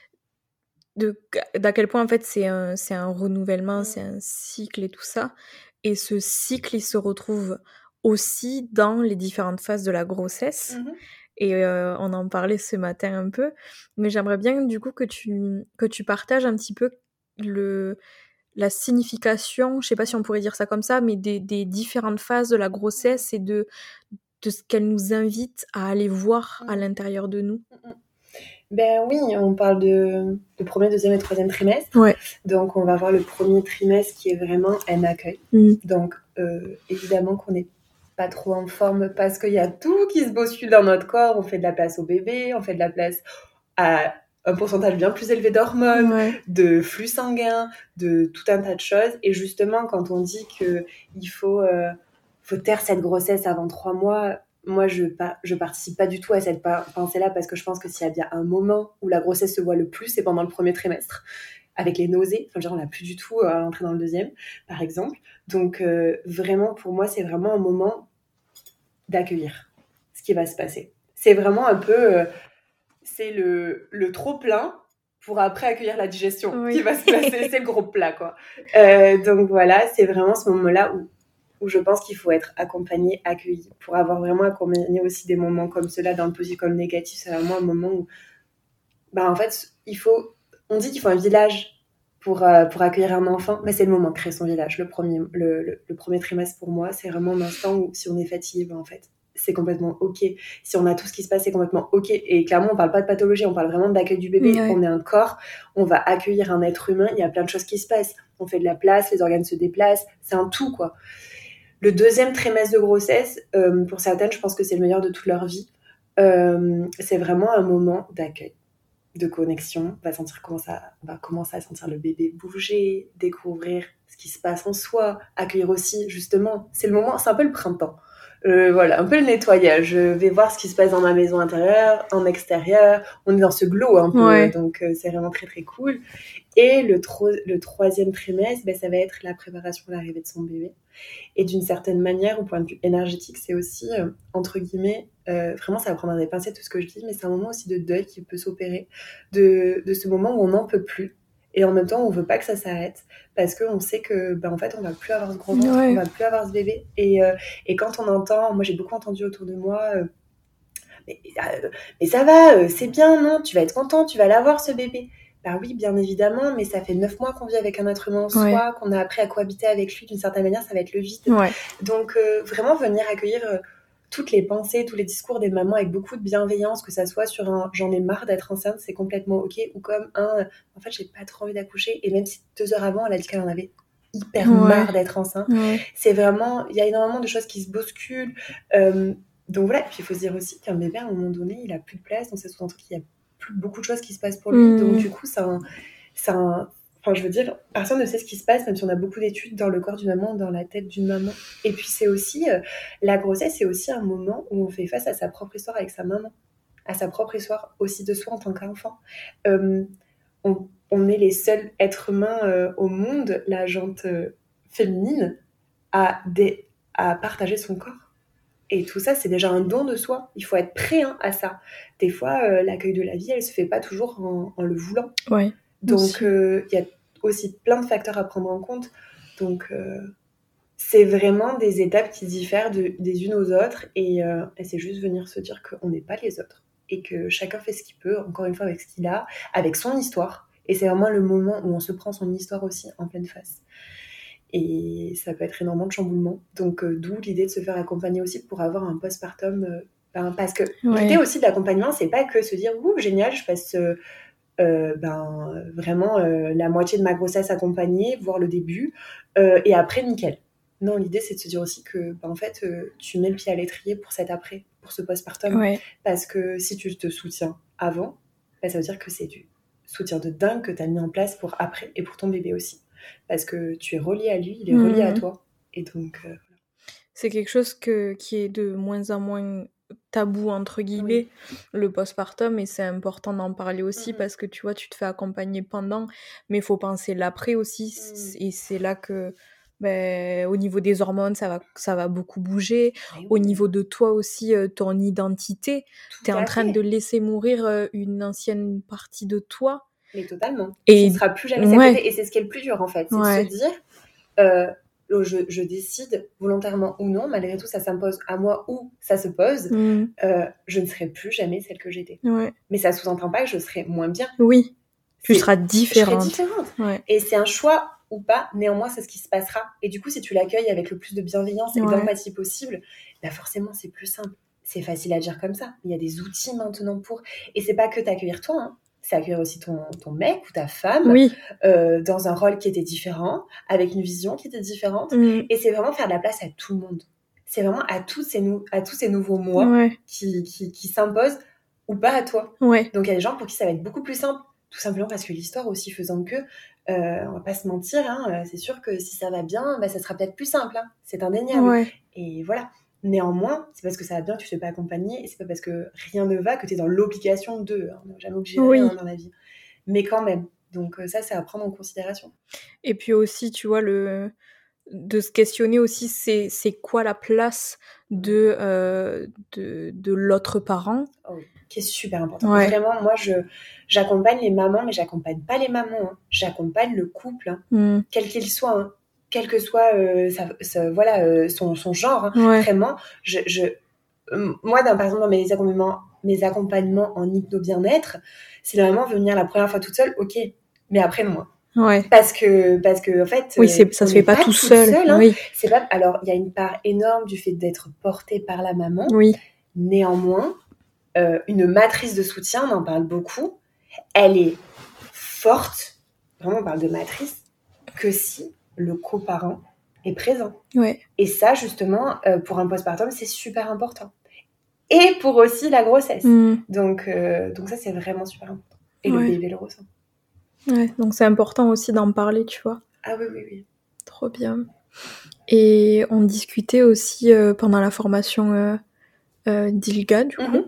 de d'à quel point en fait c'est un, c'est un renouvellement, mmh. c'est un cycle et tout ça. Et ce cycle, il se retrouve aussi dans les différentes phases de la grossesse. Mmh. Et euh, on en parlait ce matin un peu. Mais j'aimerais bien du coup que tu, que tu partages un petit peu le, la signification, je sais pas si on pourrait dire ça comme ça, mais des, des différentes phases de la grossesse et de, de ce qu'elle nous invite à aller voir à l'intérieur de nous. Ben oui, on parle de, de premier, deuxième et troisième trimestre. Ouais. Donc on va voir le premier trimestre qui est vraiment un accueil. Mm. Donc euh, évidemment qu'on n'est pas trop en forme parce qu'il y a tout qui se bouscule dans notre corps. On fait de la place au bébé, on fait de la place à un pourcentage bien plus élevé d'hormones, ouais. de flux sanguin, de tout un tas de choses. Et justement, quand on dit qu'il faut, euh, faut taire cette grossesse avant trois mois, moi, je je participe pas du tout à cette pensée-là parce que je pense que s'il y a bien un moment où la grossesse se voit le plus, c'est pendant le premier trimestre, avec les nausées. Enfin, je veux dire, on n'a plus du tout à l'entrée dans le deuxième, par exemple. Donc, euh, vraiment, pour moi, c'est vraiment un moment d'accueillir ce qui va se passer. C'est vraiment un peu... Euh, c'est le, le trop-plein pour après accueillir la digestion oui. qui va se passer. C'est le gros plat, quoi. Euh, donc, voilà, c'est vraiment ce moment-là où où je pense qu'il faut être accompagné, accueilli, pour avoir vraiment accompagné aussi des moments comme cela, dans le positif comme le négatif. C'est vraiment un moment où, bah, en fait, il faut, on dit qu'il faut un village pour, euh, pour accueillir un enfant, mais c'est le moment de créer son village. Le premier, le, le, le premier trimestre, pour moi, c'est vraiment un instant où, si on est fatigué, bah, en fait, c'est complètement OK. Si on a tout ce qui se passe, c'est complètement OK. Et clairement, on parle pas de pathologie, on parle vraiment d'accueil du bébé. Ouais. On est un corps, on va accueillir un être humain, il y a plein de choses qui se passent. On fait de la place, les organes se déplacent, c'est un tout, quoi. Le deuxième trimestre de grossesse, euh, pour certaines, je pense que c'est le meilleur de toute leur vie. Euh, c'est vraiment un moment d'accueil, de connexion. On va sentir comment ça, on va commencer à sentir le bébé bouger, découvrir ce qui se passe en soi, accueillir aussi, justement. C'est le moment, c'est un peu le printemps. Euh, voilà, un peu le nettoyage. Je vais voir ce qui se passe dans ma maison intérieure, en extérieur. On est dans ce glow un peu, ouais. donc euh, c'est vraiment très très cool. Et le, tro- le troisième trimestre, ben, ça va être la préparation à l'arrivée de son bébé. Et d'une certaine manière, au point de vue énergétique, c'est aussi, euh, entre guillemets, euh, vraiment ça va prendre des pincettes tout ce que je dis, mais c'est un moment aussi de deuil qui peut s'opérer, de, de ce moment où on n'en peut plus. Et en même temps, on veut pas que ça s'arrête parce qu'on sait que, ben, en fait, on va plus avoir ce gros ventre, ouais. on va plus avoir ce bébé. Et, euh, et quand on entend, moi j'ai beaucoup entendu autour de moi, euh, mais, euh, mais ça va, euh, c'est bien, non, tu vas être content, tu vas l'avoir ce bébé. Bah oui, bien évidemment, mais ça fait neuf mois qu'on vit avec un être humain en soi, ouais. qu'on a appris à cohabiter avec lui d'une certaine manière, ça va être le vide. Ouais. Donc euh, vraiment venir accueillir euh, toutes les pensées, tous les discours des mamans avec beaucoup de bienveillance, que ça soit sur un j'en ai marre d'être enceinte, c'est complètement ok, ou comme un en fait j'ai pas trop envie d'accoucher, et même si deux heures avant elle a dit qu'elle en avait hyper ouais. marre d'être enceinte, ouais. c'est vraiment, il y a énormément de choses qui se bousculent. Euh, donc voilà, et puis il faut se dire aussi qu'un bébé à un moment donné il a plus de place, donc c'est sous-entendu qu'il y a plus beaucoup de choses qui se passent pour lui, mmh. donc du coup ça, ça, enfin je veux dire, personne ne sait ce qui se passe, même si on a beaucoup d'études dans le corps d'une maman, dans la tête d'une maman. Et puis c'est aussi, euh, la grossesse, c'est aussi un moment où on fait face à sa propre histoire avec sa maman, à sa propre histoire aussi de soi en tant qu'enfant. Euh, on, on est les seuls êtres humains euh, au monde, la jante euh, féminine, à, des, à partager son corps. Et tout ça, c'est déjà un don de soi. Il faut être prêt hein, à ça. Des fois, euh, l'accueil de la vie, elle se fait pas toujours en, en le voulant. Ouais, donc, il euh, y a aussi plein de facteurs à prendre en compte. Donc, euh, c'est vraiment des étapes qui diffèrent de, des unes aux autres. Et, euh, et c'est juste venir se dire qu'on n'est pas les autres. et que chacun fait ce qu'il peut, encore une fois avec ce qu'il a, avec son histoire. Et c'est vraiment le moment où on se prend son histoire aussi en pleine face. Et ça peut être énormément de chamboulement. Donc euh, d'où l'idée de se faire accompagner aussi pour avoir un postpartum. Euh, ben, parce que ouais. L'idée aussi de l'accompagnement, c'est pas que se dire « Ouh, génial, je passe euh, euh, ben, vraiment euh, la moitié de ma grossesse accompagnée, voire le début, euh, et après, nickel ». Non, l'idée, c'est de se dire aussi que, ben, en fait, euh, tu mets le pied à l'étrier pour cet après, pour ce postpartum. Ouais. Parce que si tu te soutiens avant, ben, ça veut dire que c'est du soutien de dingue que tu as mis en place pour après et pour ton bébé aussi. Parce que tu es relié à lui, il est relié mmh. à toi. Et donc, euh, c'est quelque chose que, qui est de moins en moins tabou, entre guillemets, oui. le postpartum, et c'est important d'en parler aussi mmh. parce que, tu vois, tu te fais accompagner pendant, mais il faut penser l'après aussi. Mmh. Et c'est là que, ben, au niveau des hormones, ça va, ça va beaucoup bouger. Oui. Au niveau de toi aussi, euh, ton identité, tu es en train fait. de laisser mourir euh, une ancienne partie de toi. Mais totalement. Et ce ne sera plus jamais ouais. cette côté. Et c'est ce qui est le plus dur, en fait. C'est ouais. de se dire, euh, je, je décide volontairement ou non, malgré tout, ça s'impose à moi ou ça se pose, mm. euh, je ne serai plus jamais celle que j'étais. Ouais. Mais ça ne sous-entend pas que je serai moins bien. Oui, tu c'est, seras différente. Je serai différente. Ouais. Et c'est un choix ou pas, néanmoins, c'est ce qui se passera. Et du coup, si tu l'accueilles avec le plus de bienveillance et ouais. d'empathie possible, bah forcément, c'est plus simple. C'est facile à dire comme ça. Il y a des outils maintenant pour... Et c'est pas que t'accueillir toi, hein. C'est accueillir aussi ton, ton mec ou ta femme oui. euh, dans un rôle qui était différent, avec une vision qui était différente. Mm. Et c'est vraiment faire de la place à tout le monde. C'est vraiment à tous ces, nou- à tous ces nouveaux moi ouais. qui, qui, qui s'imposent ou pas à toi. Ouais. Donc il y a des gens pour qui ça va être beaucoup plus simple, tout simplement parce que l'histoire aussi faisant que, euh, on va pas se mentir, hein, c'est sûr que si ça va bien, bah, ça sera peut-être plus simple. Hein. C'est indéniable. Ouais. Et voilà. Néanmoins, c'est parce que ça va bien que tu ne te fais pas accompagner et c'est pas parce que rien ne va que tu es dans l'obligation de. Hein, on n'a jamais obligé oui. rien dans la vie. Mais quand même. Donc ça, c'est à prendre en considération. Et puis aussi, tu vois, le... de se questionner aussi, c'est, c'est quoi la place de, euh, de, de l'autre parent. Oh oui, qui est super important. Ouais. Vraiment, moi, je, j'accompagne les mamans, mais j'accompagne pas les mamans. Hein. J'accompagne le couple, hein, mm. quel qu'il soit. Hein. Quel que soit euh, sa, sa, voilà, euh, son, son genre, hein, ouais. vraiment, je, je, euh, moi, dans, par exemple, dans mes accompagnements, mes accompagnements en hypno-bien-être, si la maman veut venir la première fois toute seule, ok, mais après, moi. Ouais. Parce que, parce que, en fait, oui, c'est, ça se fait pas, pas tout seul. seul hein. Oui. C'est pas, alors, il y a une part énorme du fait d'être portée par la maman. Oui. Néanmoins, euh, une matrice de soutien, on en parle beaucoup, elle est forte, vraiment, on parle de matrice, que si le coparent est présent. Ouais. Et ça, justement, euh, pour un postpartum, c'est super important. Et pour aussi la grossesse. Mm. Donc, euh, donc ça, c'est vraiment super important. Et ouais. le bébé le ressent. Ouais, donc c'est important aussi d'en parler, tu vois. Ah oui, oui, oui. Trop bien. Et on discutait aussi euh, pendant la formation euh, euh, d'Ilga, du coup. Mm-hmm.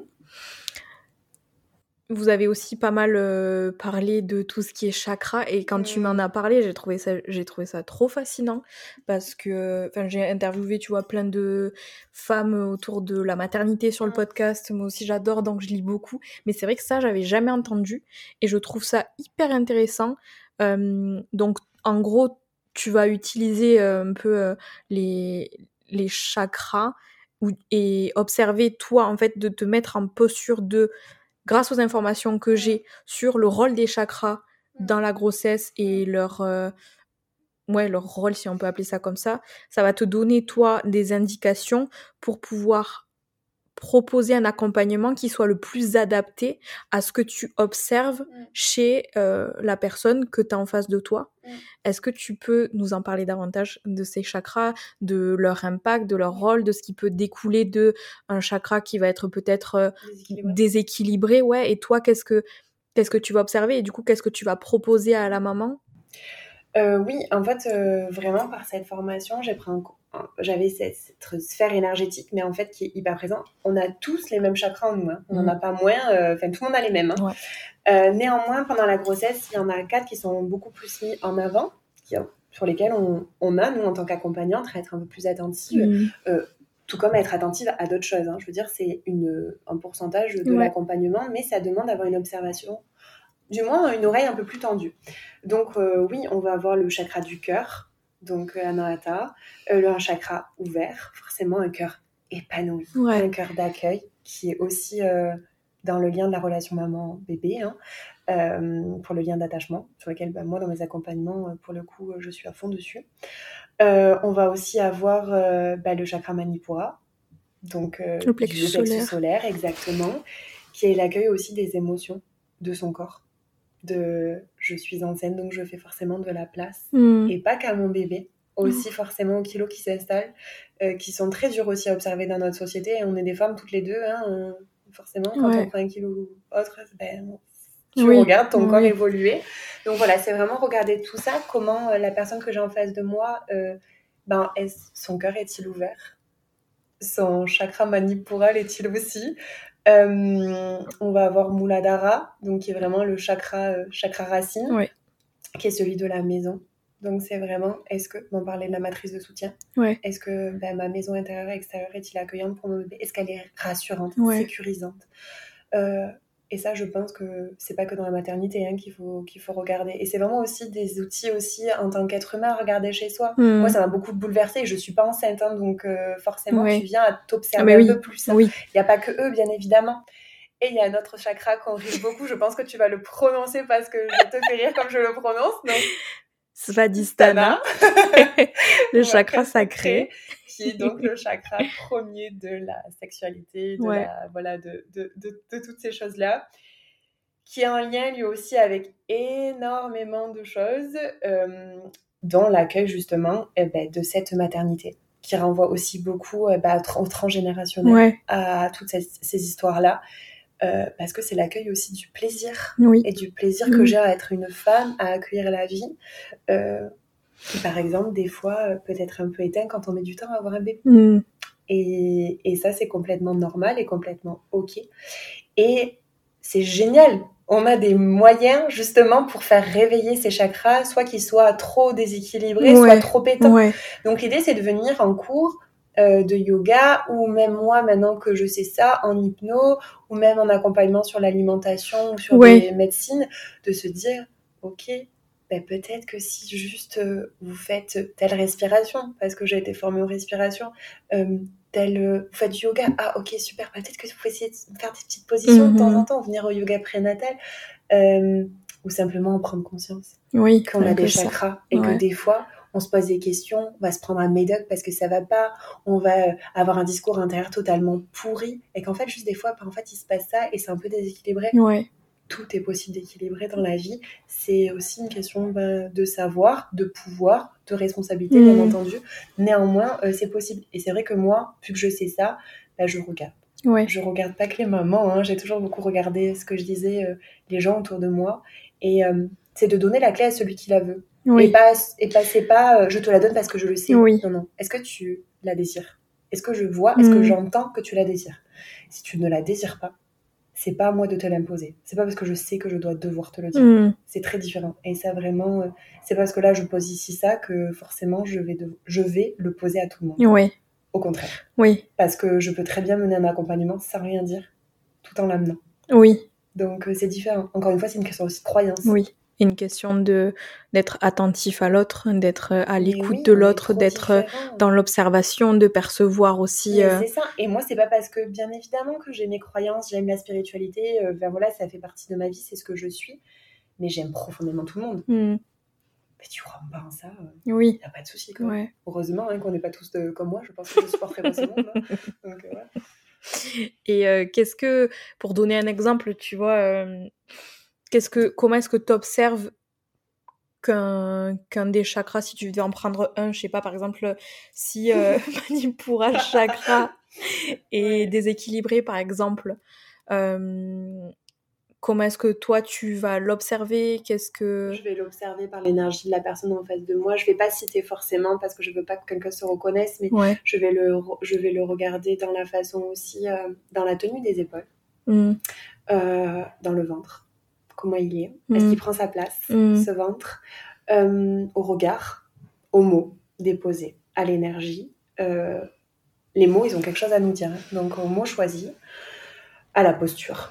Vous avez aussi pas mal euh, parlé de tout ce qui est chakra, et quand mmh. tu m'en as parlé, j'ai trouvé ça, j'ai trouvé ça trop fascinant, parce que j'ai interviewé, tu vois, plein de femmes autour de la maternité sur le podcast. Moi aussi j'adore, donc je lis beaucoup, mais c'est vrai que ça j'avais jamais entendu, et je trouve ça hyper intéressant. Euh, donc en gros, tu vas utiliser euh, un peu euh, les, les chakras, ou, et observer toi, en fait, de te mettre en posture de... grâce aux informations que j'ai sur le rôle des chakras dans la grossesse et leur, euh, ouais, leur rôle, si on peut appeler ça comme ça, ça va te donner, toi, des indications pour pouvoir proposer un accompagnement qui soit le plus adapté à ce que tu observes mm. chez euh, la personne que tu as en face de toi. Mm. Est-ce que tu peux nous en parler davantage de ces chakras, de leur impact, de leur rôle, de ce qui peut découler de un chakra qui va être peut-être euh, déséquilibré. déséquilibré, ouais, et toi, qu'est-ce que, qu'est-ce que tu vas observer, et du coup, qu'est-ce que tu vas proposer à la maman? euh, Oui, en fait, euh, vraiment, par cette formation, j'ai pris un cours. J'avais cette, cette sphère énergétique, mais en fait qui est hyper présente. On a tous les mêmes chakras en nous, hein. On n'en mmh. a pas moins, enfin euh, tout le monde a les mêmes. Hein. Ouais. Euh, néanmoins, pendant la grossesse, il y en a quatre qui sont beaucoup plus mis en avant, qui, sur lesquels on, on a, nous, en tant qu'accompagnante, à être un peu plus attentive, mmh. euh, tout comme à être attentive à d'autres choses. Hein. Je veux dire, c'est une, un pourcentage de ouais. l'accompagnement, mais ça demande d'avoir une observation, du moins une oreille un peu plus tendue. Donc euh, oui, on va avoir le chakra du cœur, donc euh, Anahata, euh, un chakra ouvert, forcément un cœur épanoui, ouais. un cœur d'accueil qui est aussi euh, dans le lien de la relation maman-bébé, hein, euh, pour le lien d'attachement, sur lequel bah, moi, dans mes accompagnements, pour le coup, je suis à fond dessus. Euh, on va aussi avoir euh, bah, le chakra Manipura, donc euh, le plexus, du plexus solaire. solaire, exactement, qui est l'accueil aussi des émotions de son corps. De je suis enceinte, donc je fais forcément de la place. Mmh. Et pas qu'à mon bébé, aussi mmh. forcément aux kilos qui s'installent, euh, qui sont très durs aussi à observer dans notre société. Et on est des femmes toutes les deux, hein, on, forcément, quand ouais. on prend un kilo ou autre, ben, tu oui. regardes ton oui. corps évoluer. Donc voilà, c'est vraiment regarder tout ça, comment euh, la personne que j'ai en face de moi, euh, ben, est, son cœur est-il ouvert ? Son chakra Manipura est-il aussi ? Euh, on va avoir Muladhara, donc qui est vraiment le chakra, euh, chakra racine, ouais. qui est celui de la maison. Donc c'est vraiment, est-ce que, on parlait de la matrice de soutien, ouais. est-ce que ben, ma maison intérieure et extérieure est-il accueillante pour mon bébé ? Est-ce qu'elle est rassurante, ouais. sécurisante ? euh, Et ça, je pense que c'est pas que dans la maternité hein, qu'il faut, qu'il faut regarder. Et c'est vraiment aussi des outils aussi en tant qu'être humain à regarder chez soi. Mmh. Moi, ça m'a beaucoup bouleversée. Je suis pas enceinte, hein, donc euh, forcément, ouais. tu viens à t'observer ah, un oui. peu plus. Il hein. oui. n'y a pas que eux, bien évidemment. Et il y a un autre chakra qu'on rit beaucoup. Je pense que tu vas le prononcer parce que je te fais rire comme je le prononce. Donc, Svadhisthana, le chakra sacré, qui est donc le chakra premier de la sexualité, de, ouais. la, voilà, de, de, de, de toutes ces choses-là, qui est en lien lui aussi avec énormément de choses, euh, dont l'accueil justement eh ben, de cette maternité, qui renvoie aussi beaucoup eh ben, au transgénérationnel, ouais. à toutes ces, ces histoires-là. Euh, parce que c'est l'accueil aussi du plaisir oui. et du plaisir que oui. j'ai à être une femme, à accueillir la vie euh, qui par exemple des fois peut être un peu éteint quand on met du temps à avoir un bébé mm. et, et ça c'est complètement normal et complètement ok et c'est génial, on a des moyens justement pour faire réveiller ces chakras, soit qu'ils soient trop déséquilibrés, ouais. soit trop éteints ouais. donc l'idée c'est de venir en cours Euh, de yoga, ou même moi maintenant que je sais ça, en hypno, ou même en accompagnement sur l'alimentation ou sur ouais. des médecines, de se dire ok, ben peut-être que si juste euh, vous faites telle respiration, parce que j'ai été formée aux respirations, euh, telle, euh, vous faites du yoga, ah ok super, ben, peut-être que vous pouvez essayer de faire des petites positions mm-hmm. de temps en temps, venir au yoga prénatal, euh, ou simplement en prendre conscience oui, qu'on a des ça. chakras et ouais. que des fois on se pose des questions, on va se prendre un médoc parce que ça va pas, on va avoir un discours intérieur totalement pourri et qu'en fait juste des fois en fait il se passe ça et c'est un peu déséquilibré. Ouais. Tout est possible d'équilibrer dans la vie, c'est aussi une question bah, de savoir, de pouvoir, de responsabilité mmh. bien entendu, néanmoins euh, c'est possible et c'est vrai que moi, vu que je sais ça, bah, je regarde. Ouais. Je regarde pas que les mamans, hein, j'ai toujours beaucoup regardé ce que je disais, euh, les gens autour de moi et euh, c'est de donner la clé à celui qui la veut. Oui. Et pas, et pas, c'est pas euh, je te la donne parce que je le sais. Oui. Non, non. Est-ce que tu la désires ? Est-ce que je vois ? Est-ce mmh. que j'entends que tu la désires ? Si tu ne la désires pas, c'est pas à moi de te l'imposer. C'est pas parce que je sais que je dois devoir te le dire. Mmh. C'est très différent. Et ça, vraiment, euh, c'est parce que là, je pose ici ça que forcément, je vais, de... je vais le poser à tout le monde. Oui. Au contraire. Oui. Parce que je peux très bien mener un accompagnement sans rien dire, tout en l'amenant. Oui. Donc, euh, c'est différent. Encore une fois, c'est une question aussi de croyance. Oui. Une question de d'être attentif à l'autre, d'être à mais l'écoute oui, de l'autre, d'être différents. dans l'observation, de percevoir aussi. Mais euh... c'est ça. Et moi, c'est pas parce que, bien évidemment, que j'ai mes croyances, j'aime la spiritualité. Euh, ben voilà, ça fait partie de ma vie, c'est ce que je suis. Mais j'aime profondément tout le monde. Mm. Mais tu crois pas en ça, oui. y a pas de souci. Quoi. Ouais. Heureusement hein, qu'on n'est pas tous de, comme moi. Je pense que je supporterai pas ce monde. Hein. Donc, euh, ouais. Et euh, qu'est-ce que, pour donner un exemple, tu vois. Euh... Qu'est-ce que, comment est-ce que tu observes qu'un, qu'un des chakras, si tu devais en prendre un, je sais pas, par exemple, si euh, Manipura chakra est ouais. déséquilibré, par exemple, euh, comment est-ce que toi, tu vas l'observer ? Qu'est-ce que... Je vais l'observer par l'énergie de la personne en face de moi. Je vais pas citer forcément parce que je veux pas que quelqu'un se reconnaisse, mais ouais. je, vais le, je vais le regarder dans la façon aussi, euh, dans la tenue des épaules, mm. euh, dans le ventre. Comment il est, mmh. est-ce qu'il prend sa place, mmh. ce ventre, euh, au regard, aux mots déposés, à l'énergie. Euh, les mots, ils ont quelque chose à nous dire. Hein. Donc, aux mots choisis, à la posture,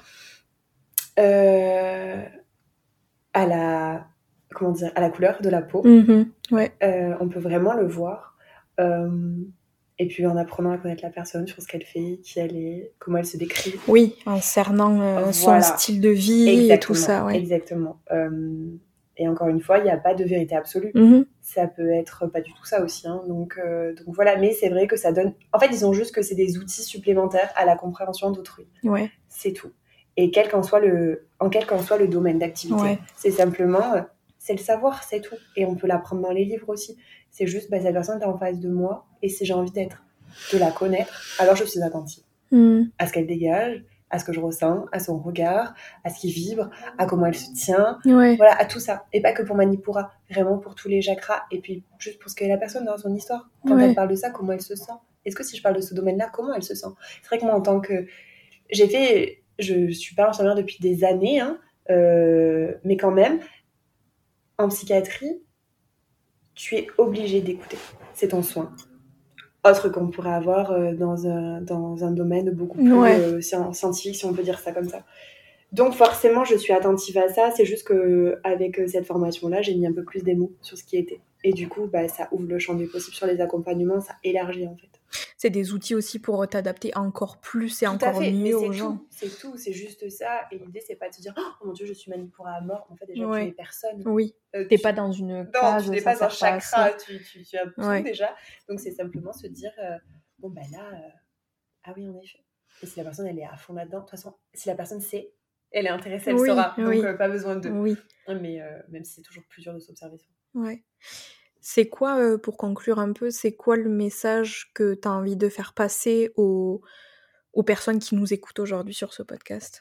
euh, à la, comment dire, à la couleur de la peau. Mmh. Ouais. Euh, on peut vraiment le voir. Euh, Et puis en apprenant à connaître la personne sur ce qu'elle fait, qui elle est, comment elle se décrit. Oui, en cernant euh, voilà. son style de vie exactement, et tout ça. Ouais. Exactement. Euh, et encore une fois, il n'y a pas de vérité absolue. Mm-hmm. Ça peut être pas du tout ça aussi. Hein. Donc, euh, donc voilà, mais c'est vrai que ça donne... En fait, disons juste que c'est des outils supplémentaires à la compréhension d'autrui. Ouais. C'est tout. Et quel qu'en soit le, en quel qu'en soit le domaine d'activité. Ouais. C'est simplement... Euh, c'est le savoir, c'est tout. Et on peut l'apprendre dans les livres aussi. C'est juste, bah, cette personne est en face de moi, et si j'ai envie d'être, de la connaître, alors je suis attentive mm. à ce qu'elle dégage, à ce que je ressens, à son regard, à ce qui vibre, à comment elle se tient, ouais. voilà, à tout ça. Et pas que pour Manipura, vraiment pour tous les chakras, et puis juste pour ce qu'est la personne dans son histoire. Quand ouais. elle parle de ça, comment elle se sent? Est-ce que si je parle de ce domaine-là, comment elle se sent? C'est vrai que moi, en tant que... J'ai fait... Je suis pas infirmière depuis des années, hein, euh, mais quand même, en psychiatrie, tu es obligé d'écouter. C'est ton soin. Autre qu'on pourrait avoir euh, dans, un, dans un domaine beaucoup plus ouais. euh, scientifique, si on peut dire ça comme ça. Donc forcément, je suis attentive à ça. C'est juste qu'avec cette formation-là, j'ai mis un peu plus des mots sur ce qui était. Et du coup, bah, ça ouvre le champ des possibles sur les accompagnements, ça élargit en fait. C'est des outils aussi pour t'adapter encore plus et tout encore à fait, mieux mais aux c'est gens. Tout, c'est tout, c'est juste ça. Et l'idée, c'est pas de se dire « Oh mon Dieu, je suis Manipura à mort ». En fait, déjà, ouais. tu n'es personne. Oui, euh, t'es tu... pas dans une non, case, tu n'es pas un chakra, tu, tu, tu as tout ouais. déjà. Donc, c'est simplement se dire euh, « Bon, ben bah, là, euh, ah oui, en effet ». Et si la personne, elle est à fond là-dedans, de toute façon, si la personne sait, elle est intéressée, elle oui, saura. Donc, oui. euh, pas besoin de... Oui. Mais euh, même si c'est toujours plus dur de s'observer. Ouais. C'est quoi, euh, pour conclure un peu, c'est quoi le message que tu as envie de faire passer aux, aux personnes qui nous écoutent aujourd'hui sur ce podcast?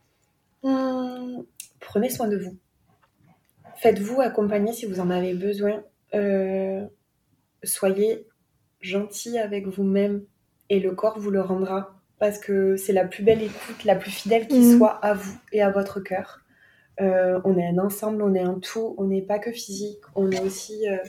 Hum, prenez soin de vous. Faites-vous accompagner si vous en avez besoin. Euh, soyez gentil avec vous-même et le corps vous le rendra parce que c'est la plus belle écoute, la plus fidèle qui mmh. soit à vous et à votre cœur. Euh, on est un ensemble, on est un tout, on n'est pas que physique, on est aussi euh,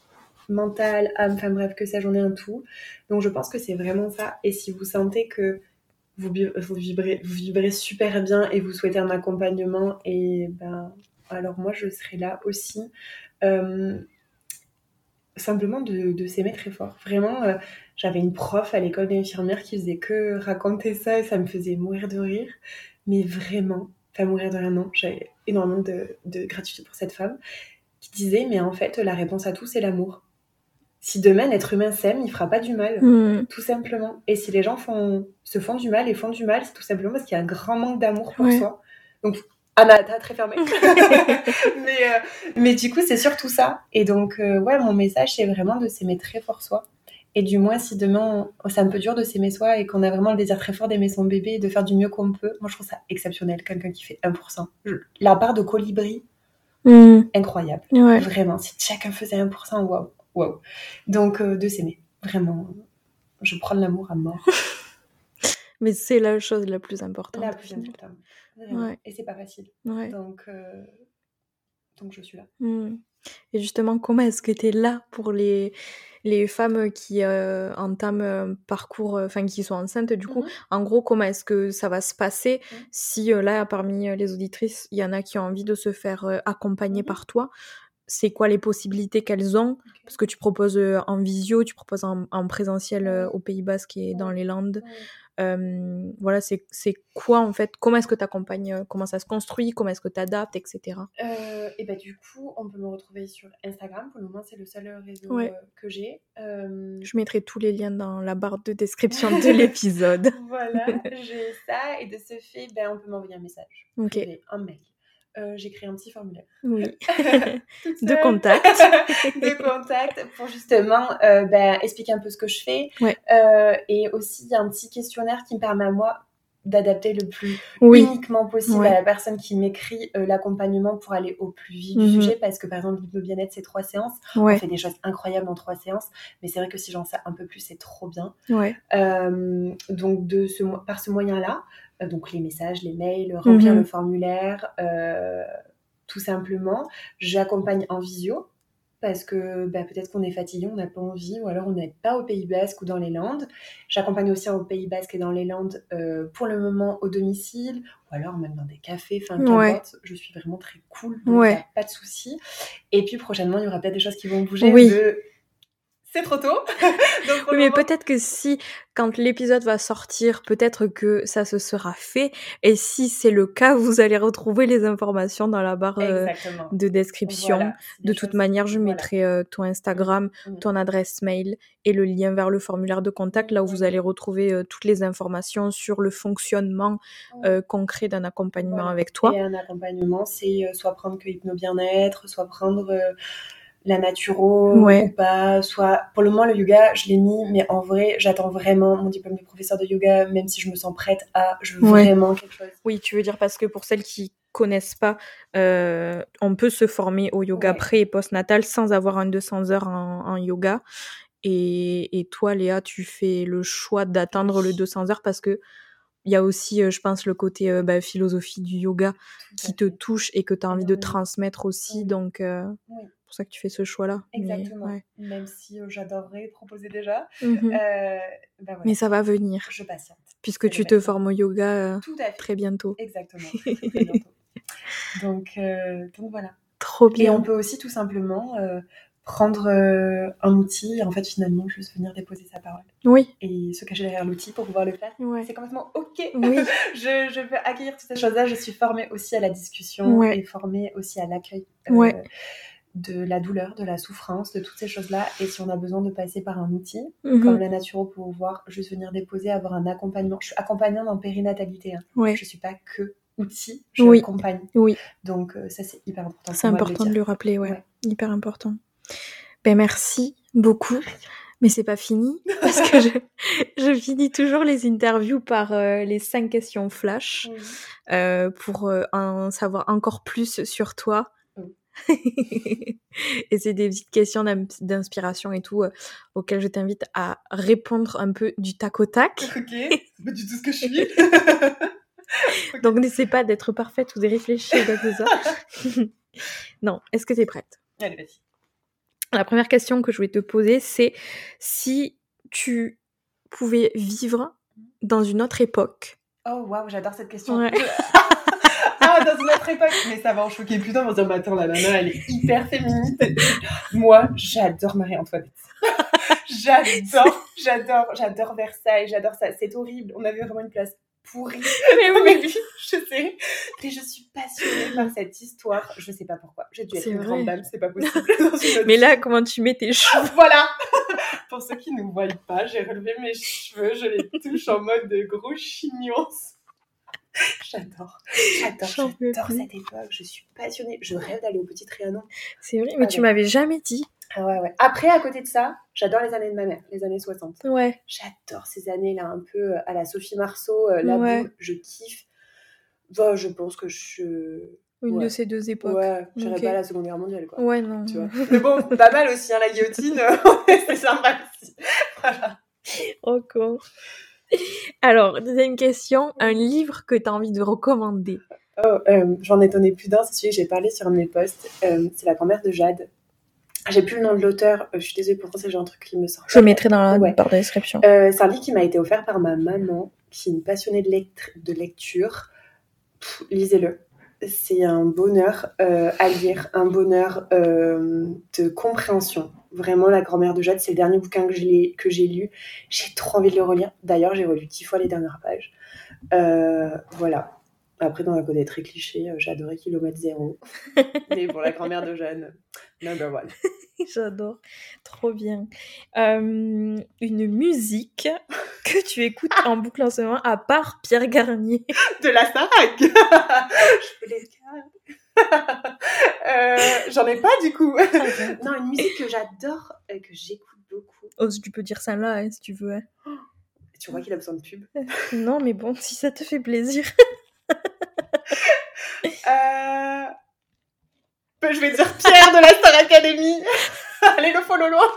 mental, âme, enfin bref, que sais-je, on est un tout. Donc je pense que c'est vraiment ça. Et si vous sentez que vous, vous, vibrez, vous vibrez super bien et vous souhaitez un accompagnement, et ben alors moi je serai là aussi. Euh, simplement de, de s'aimer très fort. Vraiment, euh, j'avais une prof à l'école d'infirmière qui faisait que raconter ça et ça me faisait mourir de rire. Mais vraiment, enfin mourir de rire, non, j'avais énormément de, de gratitude pour cette femme qui disait, mais en fait, la réponse à tout, c'est l'amour. Si demain, l'être humain s'aime, il fera pas du mal, mmh. tout simplement. Et si les gens font, se font du mal et font du mal, c'est tout simplement parce qu'il y a un grand manque d'amour pour ouais. soi. Donc, Anata, très fermée. mais, euh, mais du coup, c'est surtout ça. Et donc, euh, ouais, mon message, c'est vraiment de s'aimer très fort soi. Et du moins, si demain, on... c'est un peu dur de s'aimer soi et qu'on a vraiment le désir très fort d'aimer son bébé et de faire du mieux qu'on peut, moi, je trouve ça exceptionnel, quelqu'un qui fait un pour cent. La part de colibri, mmh. incroyable. Ouais. Vraiment, si chacun faisait un pour cent, waouh, waouh. Donc, euh, de s'aimer. Vraiment, je prends l'amour à mort. Mais c'est la chose la plus importante. La plus importante. Ouais. Et c'est pas facile. Ouais. Donc, euh, donc je suis là. Mmh. Et justement, comment est-ce que tu es là pour les, les femmes qui euh, entament un parcours, enfin qui sont enceintes du coup? Mm-hmm. En gros, comment est-ce que ça va se passer mm-hmm. si euh, là, parmi les auditrices, il y en a qui ont envie de se faire euh, accompagner mm-hmm. par toi? C'est quoi les possibilités qu'elles ont? Okay. Parce que tu proposes euh, en visio, tu proposes en, en présentiel mm-hmm. euh, au Pays Basque et mm-hmm. dans les Landes. Mm-hmm. Euh, voilà, c'est, c'est quoi en fait? Comment est-ce que tu accompagnes? Comment ça se construit? Comment est-ce que tu adaptes, et cetera. Euh, et bah du coup, on peut me retrouver sur Instagram. Pour le moment, c'est le seul réseau ouais. euh, que j'ai. Euh... Je mettrai tous les liens dans la barre de description de l'épisode. Voilà, j'ai ça. Et de ce fait, ben, on peut m'envoyer un message. Ok. Privé, un mail. Euh, j'ai créé un petit formulaire. Oui. de contact. de contact pour justement euh, ben, expliquer un peu ce que je fais. Ouais. Euh, et aussi, il y a un petit questionnaire qui me permet à moi d'adapter le plus oui. uniquement possible ouais. à la personne qui m'écrit euh, l'accompagnement pour aller au plus vite mm-hmm. du sujet. Parce que par exemple, l'hypno bien-être, c'est trois séances. Ouais. On fait des choses incroyables en trois séances. Mais c'est vrai que si j'en sais un peu plus, c'est trop bien. Ouais. Euh, donc, de ce, par ce moyen-là, donc les messages, les mails, remplir mmh. le formulaire, euh, tout simplement. J'accompagne en visio parce que bah, peut-être qu'on est fatigué, on n'a pas envie, ou alors on n'est pas au Pays Basque ou dans les Landes. J'accompagne aussi au Pays Basque et dans les Landes euh, pour le moment au domicile, ou alors même dans des cafés, enfin qu'importe. Ouais. Je suis vraiment très cool, donc il ouais. n'y a pas de souci. Et puis prochainement, il y aura peut-être des choses qui vont bouger. Oui. De... c'est trop tôt. Donc, oui, mais peut-être que si, quand l'épisode va sortir, peut-être que ça se sera fait. Et si c'est le cas, vous allez retrouver les informations dans la barre euh, de description. Voilà, de toute manière, je voilà. mettrai euh, ton Instagram, mmh. ton adresse mail et le lien vers le formulaire de contact, là où mmh. vous allez retrouver euh, toutes les informations sur le fonctionnement euh, concret d'un accompagnement voilà. avec toi. Et un accompagnement, c'est euh, soit prendre que Hypno Bien-être, soit prendre... Euh, la naturo ouais. ou pas, soit pour le moment le yoga je l'ai mis, mais en vrai j'attends vraiment mon diplôme de professeur de yoga, même si je me sens prête à, je veux ouais. vraiment quelque chose. Oui, tu veux dire parce que pour celles qui connaissent pas, euh, on peut se former au yoga ouais. pré et post-natal sans avoir un deux cents heures en, en yoga, et, et toi Léa tu fais le choix d'attendre le deux cents heures parce que il y a aussi, euh, je pense, le côté euh, bah, philosophie du yoga qui te touche et que tu as envie de transmettre aussi, oui. donc euh, oui. c'est pour ça que tu fais ce choix-là. Exactement, mais, ouais. même si euh, j'adorerais proposer déjà. Mm-hmm. Euh, bah voilà. Mais ça va venir. Je patiente. Puisque tu te formes au yoga euh, Tout à fait. Très bientôt. Exactement, très, très, très bientôt. donc, euh, donc voilà. Trop bien. Et on peut aussi tout simplement... Euh, prendre euh, un outil et en fait finalement juste venir déposer sa parole oui. et se cacher derrière l'outil pour pouvoir le faire ouais. c'est complètement ok oui. je, je veux accueillir toutes ces choses là. Je suis formée aussi à la discussion ouais. et formée aussi à l'accueil euh, ouais. de la douleur, de la souffrance, de toutes ces choses là, et si on a besoin de passer par un outil mm-hmm. comme la naturo pour pouvoir juste venir déposer, avoir un accompagnement. Je suis accompagnante en périnatalité hein. ouais. Je suis pas que outil, je oui. accompagne oui. donc euh, ça c'est hyper important, c'est important de le, de le rappeler ouais. ouais hyper important. Ben merci beaucoup, mais c'est pas fini parce que je, je finis toujours les interviews par euh, les cinq questions flash oui. euh, pour euh, en savoir encore plus sur toi. Oui. Et c'est des petites questions d'inspiration et tout euh, auxquelles je t'invite à répondre un peu du tac au tac. Ok, c'est pas du tout ce que je suis. Okay. Donc n'essaie pas d'être parfaite ou de réfléchir à tout ça. Non, est-ce que t'es prête? Allez, vas-y. La première question que je voulais te poser, c'est si tu pouvais vivre dans une autre époque. Oh waouh, j'adore cette question. Ouais. Ah, dans une autre époque. Mais ça va en choquer plus d'un, on va se dire, bah, attends, la nana, elle est hyper féministe. Moi, j'adore Marie-Antoinette. J'adore, j'adore, j'adore Versailles, j'adore ça. C'est horrible. On avait vraiment une place pourrie. Mais oui, je sais. Mais je suis passionnée par cette histoire. Je sais pas pourquoi. J'ai dû être c'est une vrai. grande dame, c'est pas possible. Mais là, comment tu mets tes cheveux? Voilà. Pour ceux qui ne me voient pas, j'ai relevé mes cheveux, je les touche en mode de gros chignons. J'adore, j'adore, J'en j'adore cette époque. Je suis passionnée. Je rêve d'aller au Petit Trianon. C'est vrai, mais ah, tu ouais. m'avais jamais dit. Ah ouais, ouais. Après, à côté de ça, j'adore les années de ma mère, les années soixante. Ouais. J'adore ces années-là, un peu à la Sophie Marceau, euh, la ouais. boum, je kiffe. Bon, je pense que je... Une ouais. de ces deux époques. Ouais, je dirais okay. pas la Seconde Guerre mondiale, quoi. Ouais, non. Tu vois. Mais bon, pas mal aussi, hein, la guillotine, c'est sympa aussi. Voilà. Oh, con. Alors, deuxième question, un livre que tu as envie de recommander? Oh, euh, j'en ai donné plus d'un, c'est celui que j'ai parlé sur un de mes posts. Euh, c'est La grand-mère de Jade. J'ai plus le nom de l'auteur, euh, je suis désolée pour ça, j'ai un truc qui me sort. Je le mettrai dans la ouais. barre de description. Euh, c'est un livre qui m'a été offert par ma maman, qui est une passionnée de, lect- de lecture. Pff, lisez-le. C'est un bonheur euh, à lire, un bonheur euh, de compréhension. Vraiment, La grand-mère de Jade, c'est le dernier bouquin que j'ai, que j'ai lu. J'ai trop envie de le relire. D'ailleurs, j'ai relu dix fois les dernières pages. Euh, voilà. Après, dans un côté très cliché, euh, j'ai adoré Kilomètre Zéro. Mais pour La grand-mère de Jade, number one. J'adore. Trop bien. Euh, une musique que tu écoutes en boucle en ce moment, à part Pierre Garnier. De la Starac. Je peux les cadres. euh, J'en ai pas, du coup. Non, une musique que j'adore et que j'écoute beaucoup. Oh, tu peux dire ça là, hein, si tu veux. Hein. Tu crois qu'il a besoin de pub? Non, mais bon, si ça te fait plaisir. euh... Je vais dire Pierre de la Star Academy. Allez, le follow loin.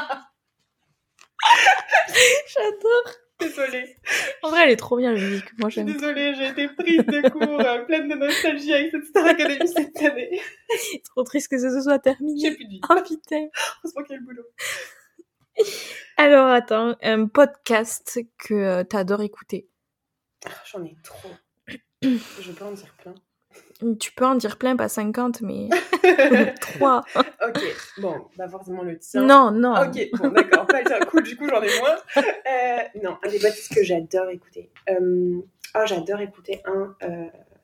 J'adore. Désolée. En vrai, elle est trop bien, la musique. Moi, j'aime. Désolée, j'ai été prise de court, euh, pleine de nostalgie avec cette Star Academy cette année. Trop triste que ce soit terminé. J'ai plus de vie. Oh putain. Heureusement qu'il y a le boulot. Alors, attends, un podcast que euh, t'adores écouter. J'en ai trop. Je peux en dire plein. Tu peux en dire plein, pas cinquante, mais trois. Ok, bon, bah forcément le tien. Non, non. Ok, bon, d'accord, pas le tien. Cool, du coup, j'en ai moins. Euh, non, un des podcasts que j'adore écouter. Euh... Oh, j'adore écouter un... Euh...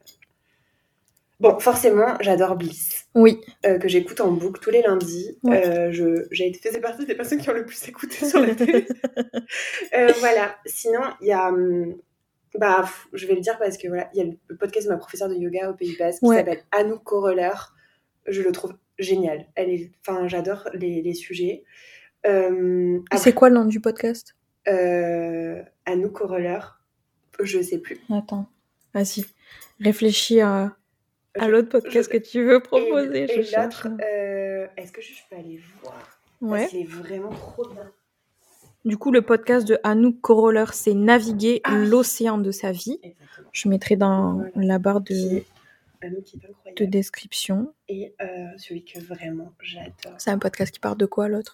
Bon, forcément, j'adore Bliss. Oui. Euh, que j'écoute en boucle tous les lundis. Ouais. Euh, je, j'ai fait partie des personnes qui ont le plus écouté sur la télé. euh, voilà. Sinon, il y a... Bah, pff, je vais le dire parce que voilà, il y a le podcast de ma professeure de yoga au Pays Basque qui Ouais. s'appelle Anouk Coroller. Je le trouve génial. Elle est... Enfin, j'adore les, les sujets. Euh, après... C'est quoi le nom du podcast euh, Anouk Coroller. Je sais plus. Attends. Vas-y. Réfléchis à... à l'autre podcast je... que tu veux proposer. Et, je et l'autre, euh, est-ce que je peux aller voir? Ouais. Parce qu'il est vraiment trop bien. Du coup, le podcast de Anouk Coroller, c'est Naviguer ah, l'océan de sa vie. Exactement. Je mettrai dans voilà. la barre de, Anouk est incroyable. de description. Et euh, celui que vraiment j'adore. C'est un podcast qui parle de quoi, l'autre?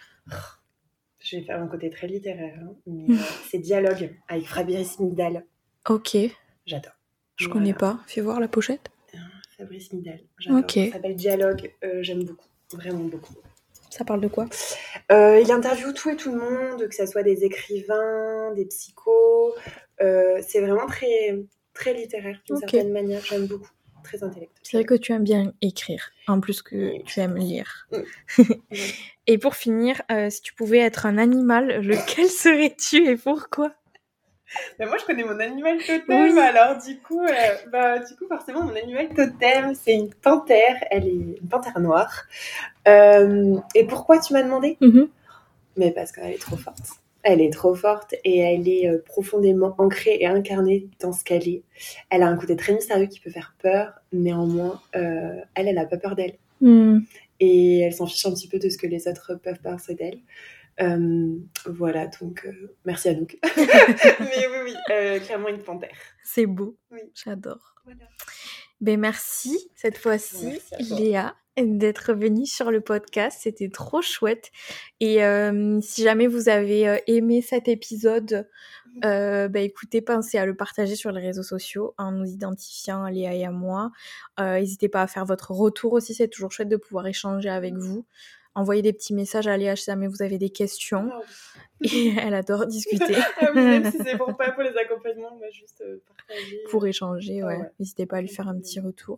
Je vais faire un côté très littéraire, hein, mais euh, c'est Dialogue avec Fabrice Midal. Ok. J'adore. Je voilà. connais pas. Fais voir la pochette. Fabrice Midal. J'adore. Ok. Ça s'appelle Dialogue. Euh, j'aime beaucoup. Vraiment beaucoup. Ça parle de quoi? euh, Il interviewe tout et tout le monde, que ce soit des écrivains, des psychos. Euh, c'est vraiment très, très littéraire d'une okay. certaine manière. J'aime beaucoup. Très intellectuel. C'est vrai que tu aimes bien écrire, en plus que oui. tu aimes lire. Oui. Et pour finir, euh, si tu pouvais être un animal, lequel serais-tu et pourquoi? Ben moi, je connais mon animal totem, oui. alors du coup, euh, bah, du coup, forcément, mon animal totem, c'est une panthère. Elle est une panthère noire. Euh, et pourquoi tu m'as demandé? mm-hmm. Mais parce qu'elle est trop forte. Elle est trop forte et elle est euh, profondément ancrée et incarnée dans ce qu'elle est. Elle a un côté très mystérieux qui peut faire peur. Néanmoins, euh, elle, elle n'a pas peur d'elle. Mm. Et elle s'en fiche un petit peu de ce que les autres peuvent penser d'elle. Euh, voilà, donc euh, merci Anouk. Mais oui, oui, euh, clairement une panthère. C'est beau, oui. J'adore. Voilà. Ben merci cette fois-ci, merci Léa, d'être venue sur le podcast. C'était trop chouette. Et euh, si jamais vous avez euh, aimé cet épisode, euh, ben écoutez, pensez à le partager sur les réseaux sociaux en nous identifiant à Léa et à moi. Euh, n'hésitez pas à faire votre retour aussi, c'est toujours chouette de pouvoir échanger avec vous. Envoyez des petits messages à Léa si jamais vous avez des questions. Oh. Et elle adore discuter. Ah oui, même si c'est pour pas pour les accompagnements, mais juste euh, partager. Pour échanger, ouais. Oh, ouais. N'hésitez pas à lui faire un petit retour.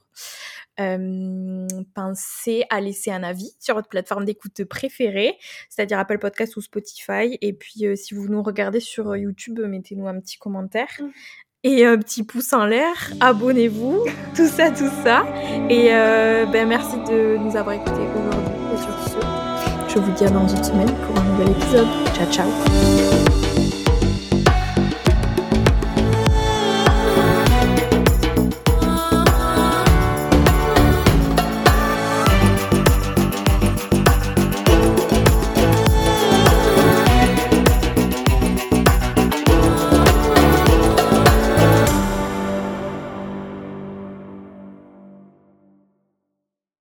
Euh, pensez à laisser un avis sur votre plateforme d'écoute préférée, c'est-à-dire Apple Podcast ou Spotify. Et puis, euh, si vous nous regardez sur YouTube, mettez-nous un petit commentaire. Mmh. Et un petit pouce en l'air, abonnez-vous, tout ça, tout ça. Et euh, ben merci de nous avoir écoutés aujourd'hui. Et sur ce, je vous dis à dans une semaine pour un nouvel épisode. Ciao, ciao.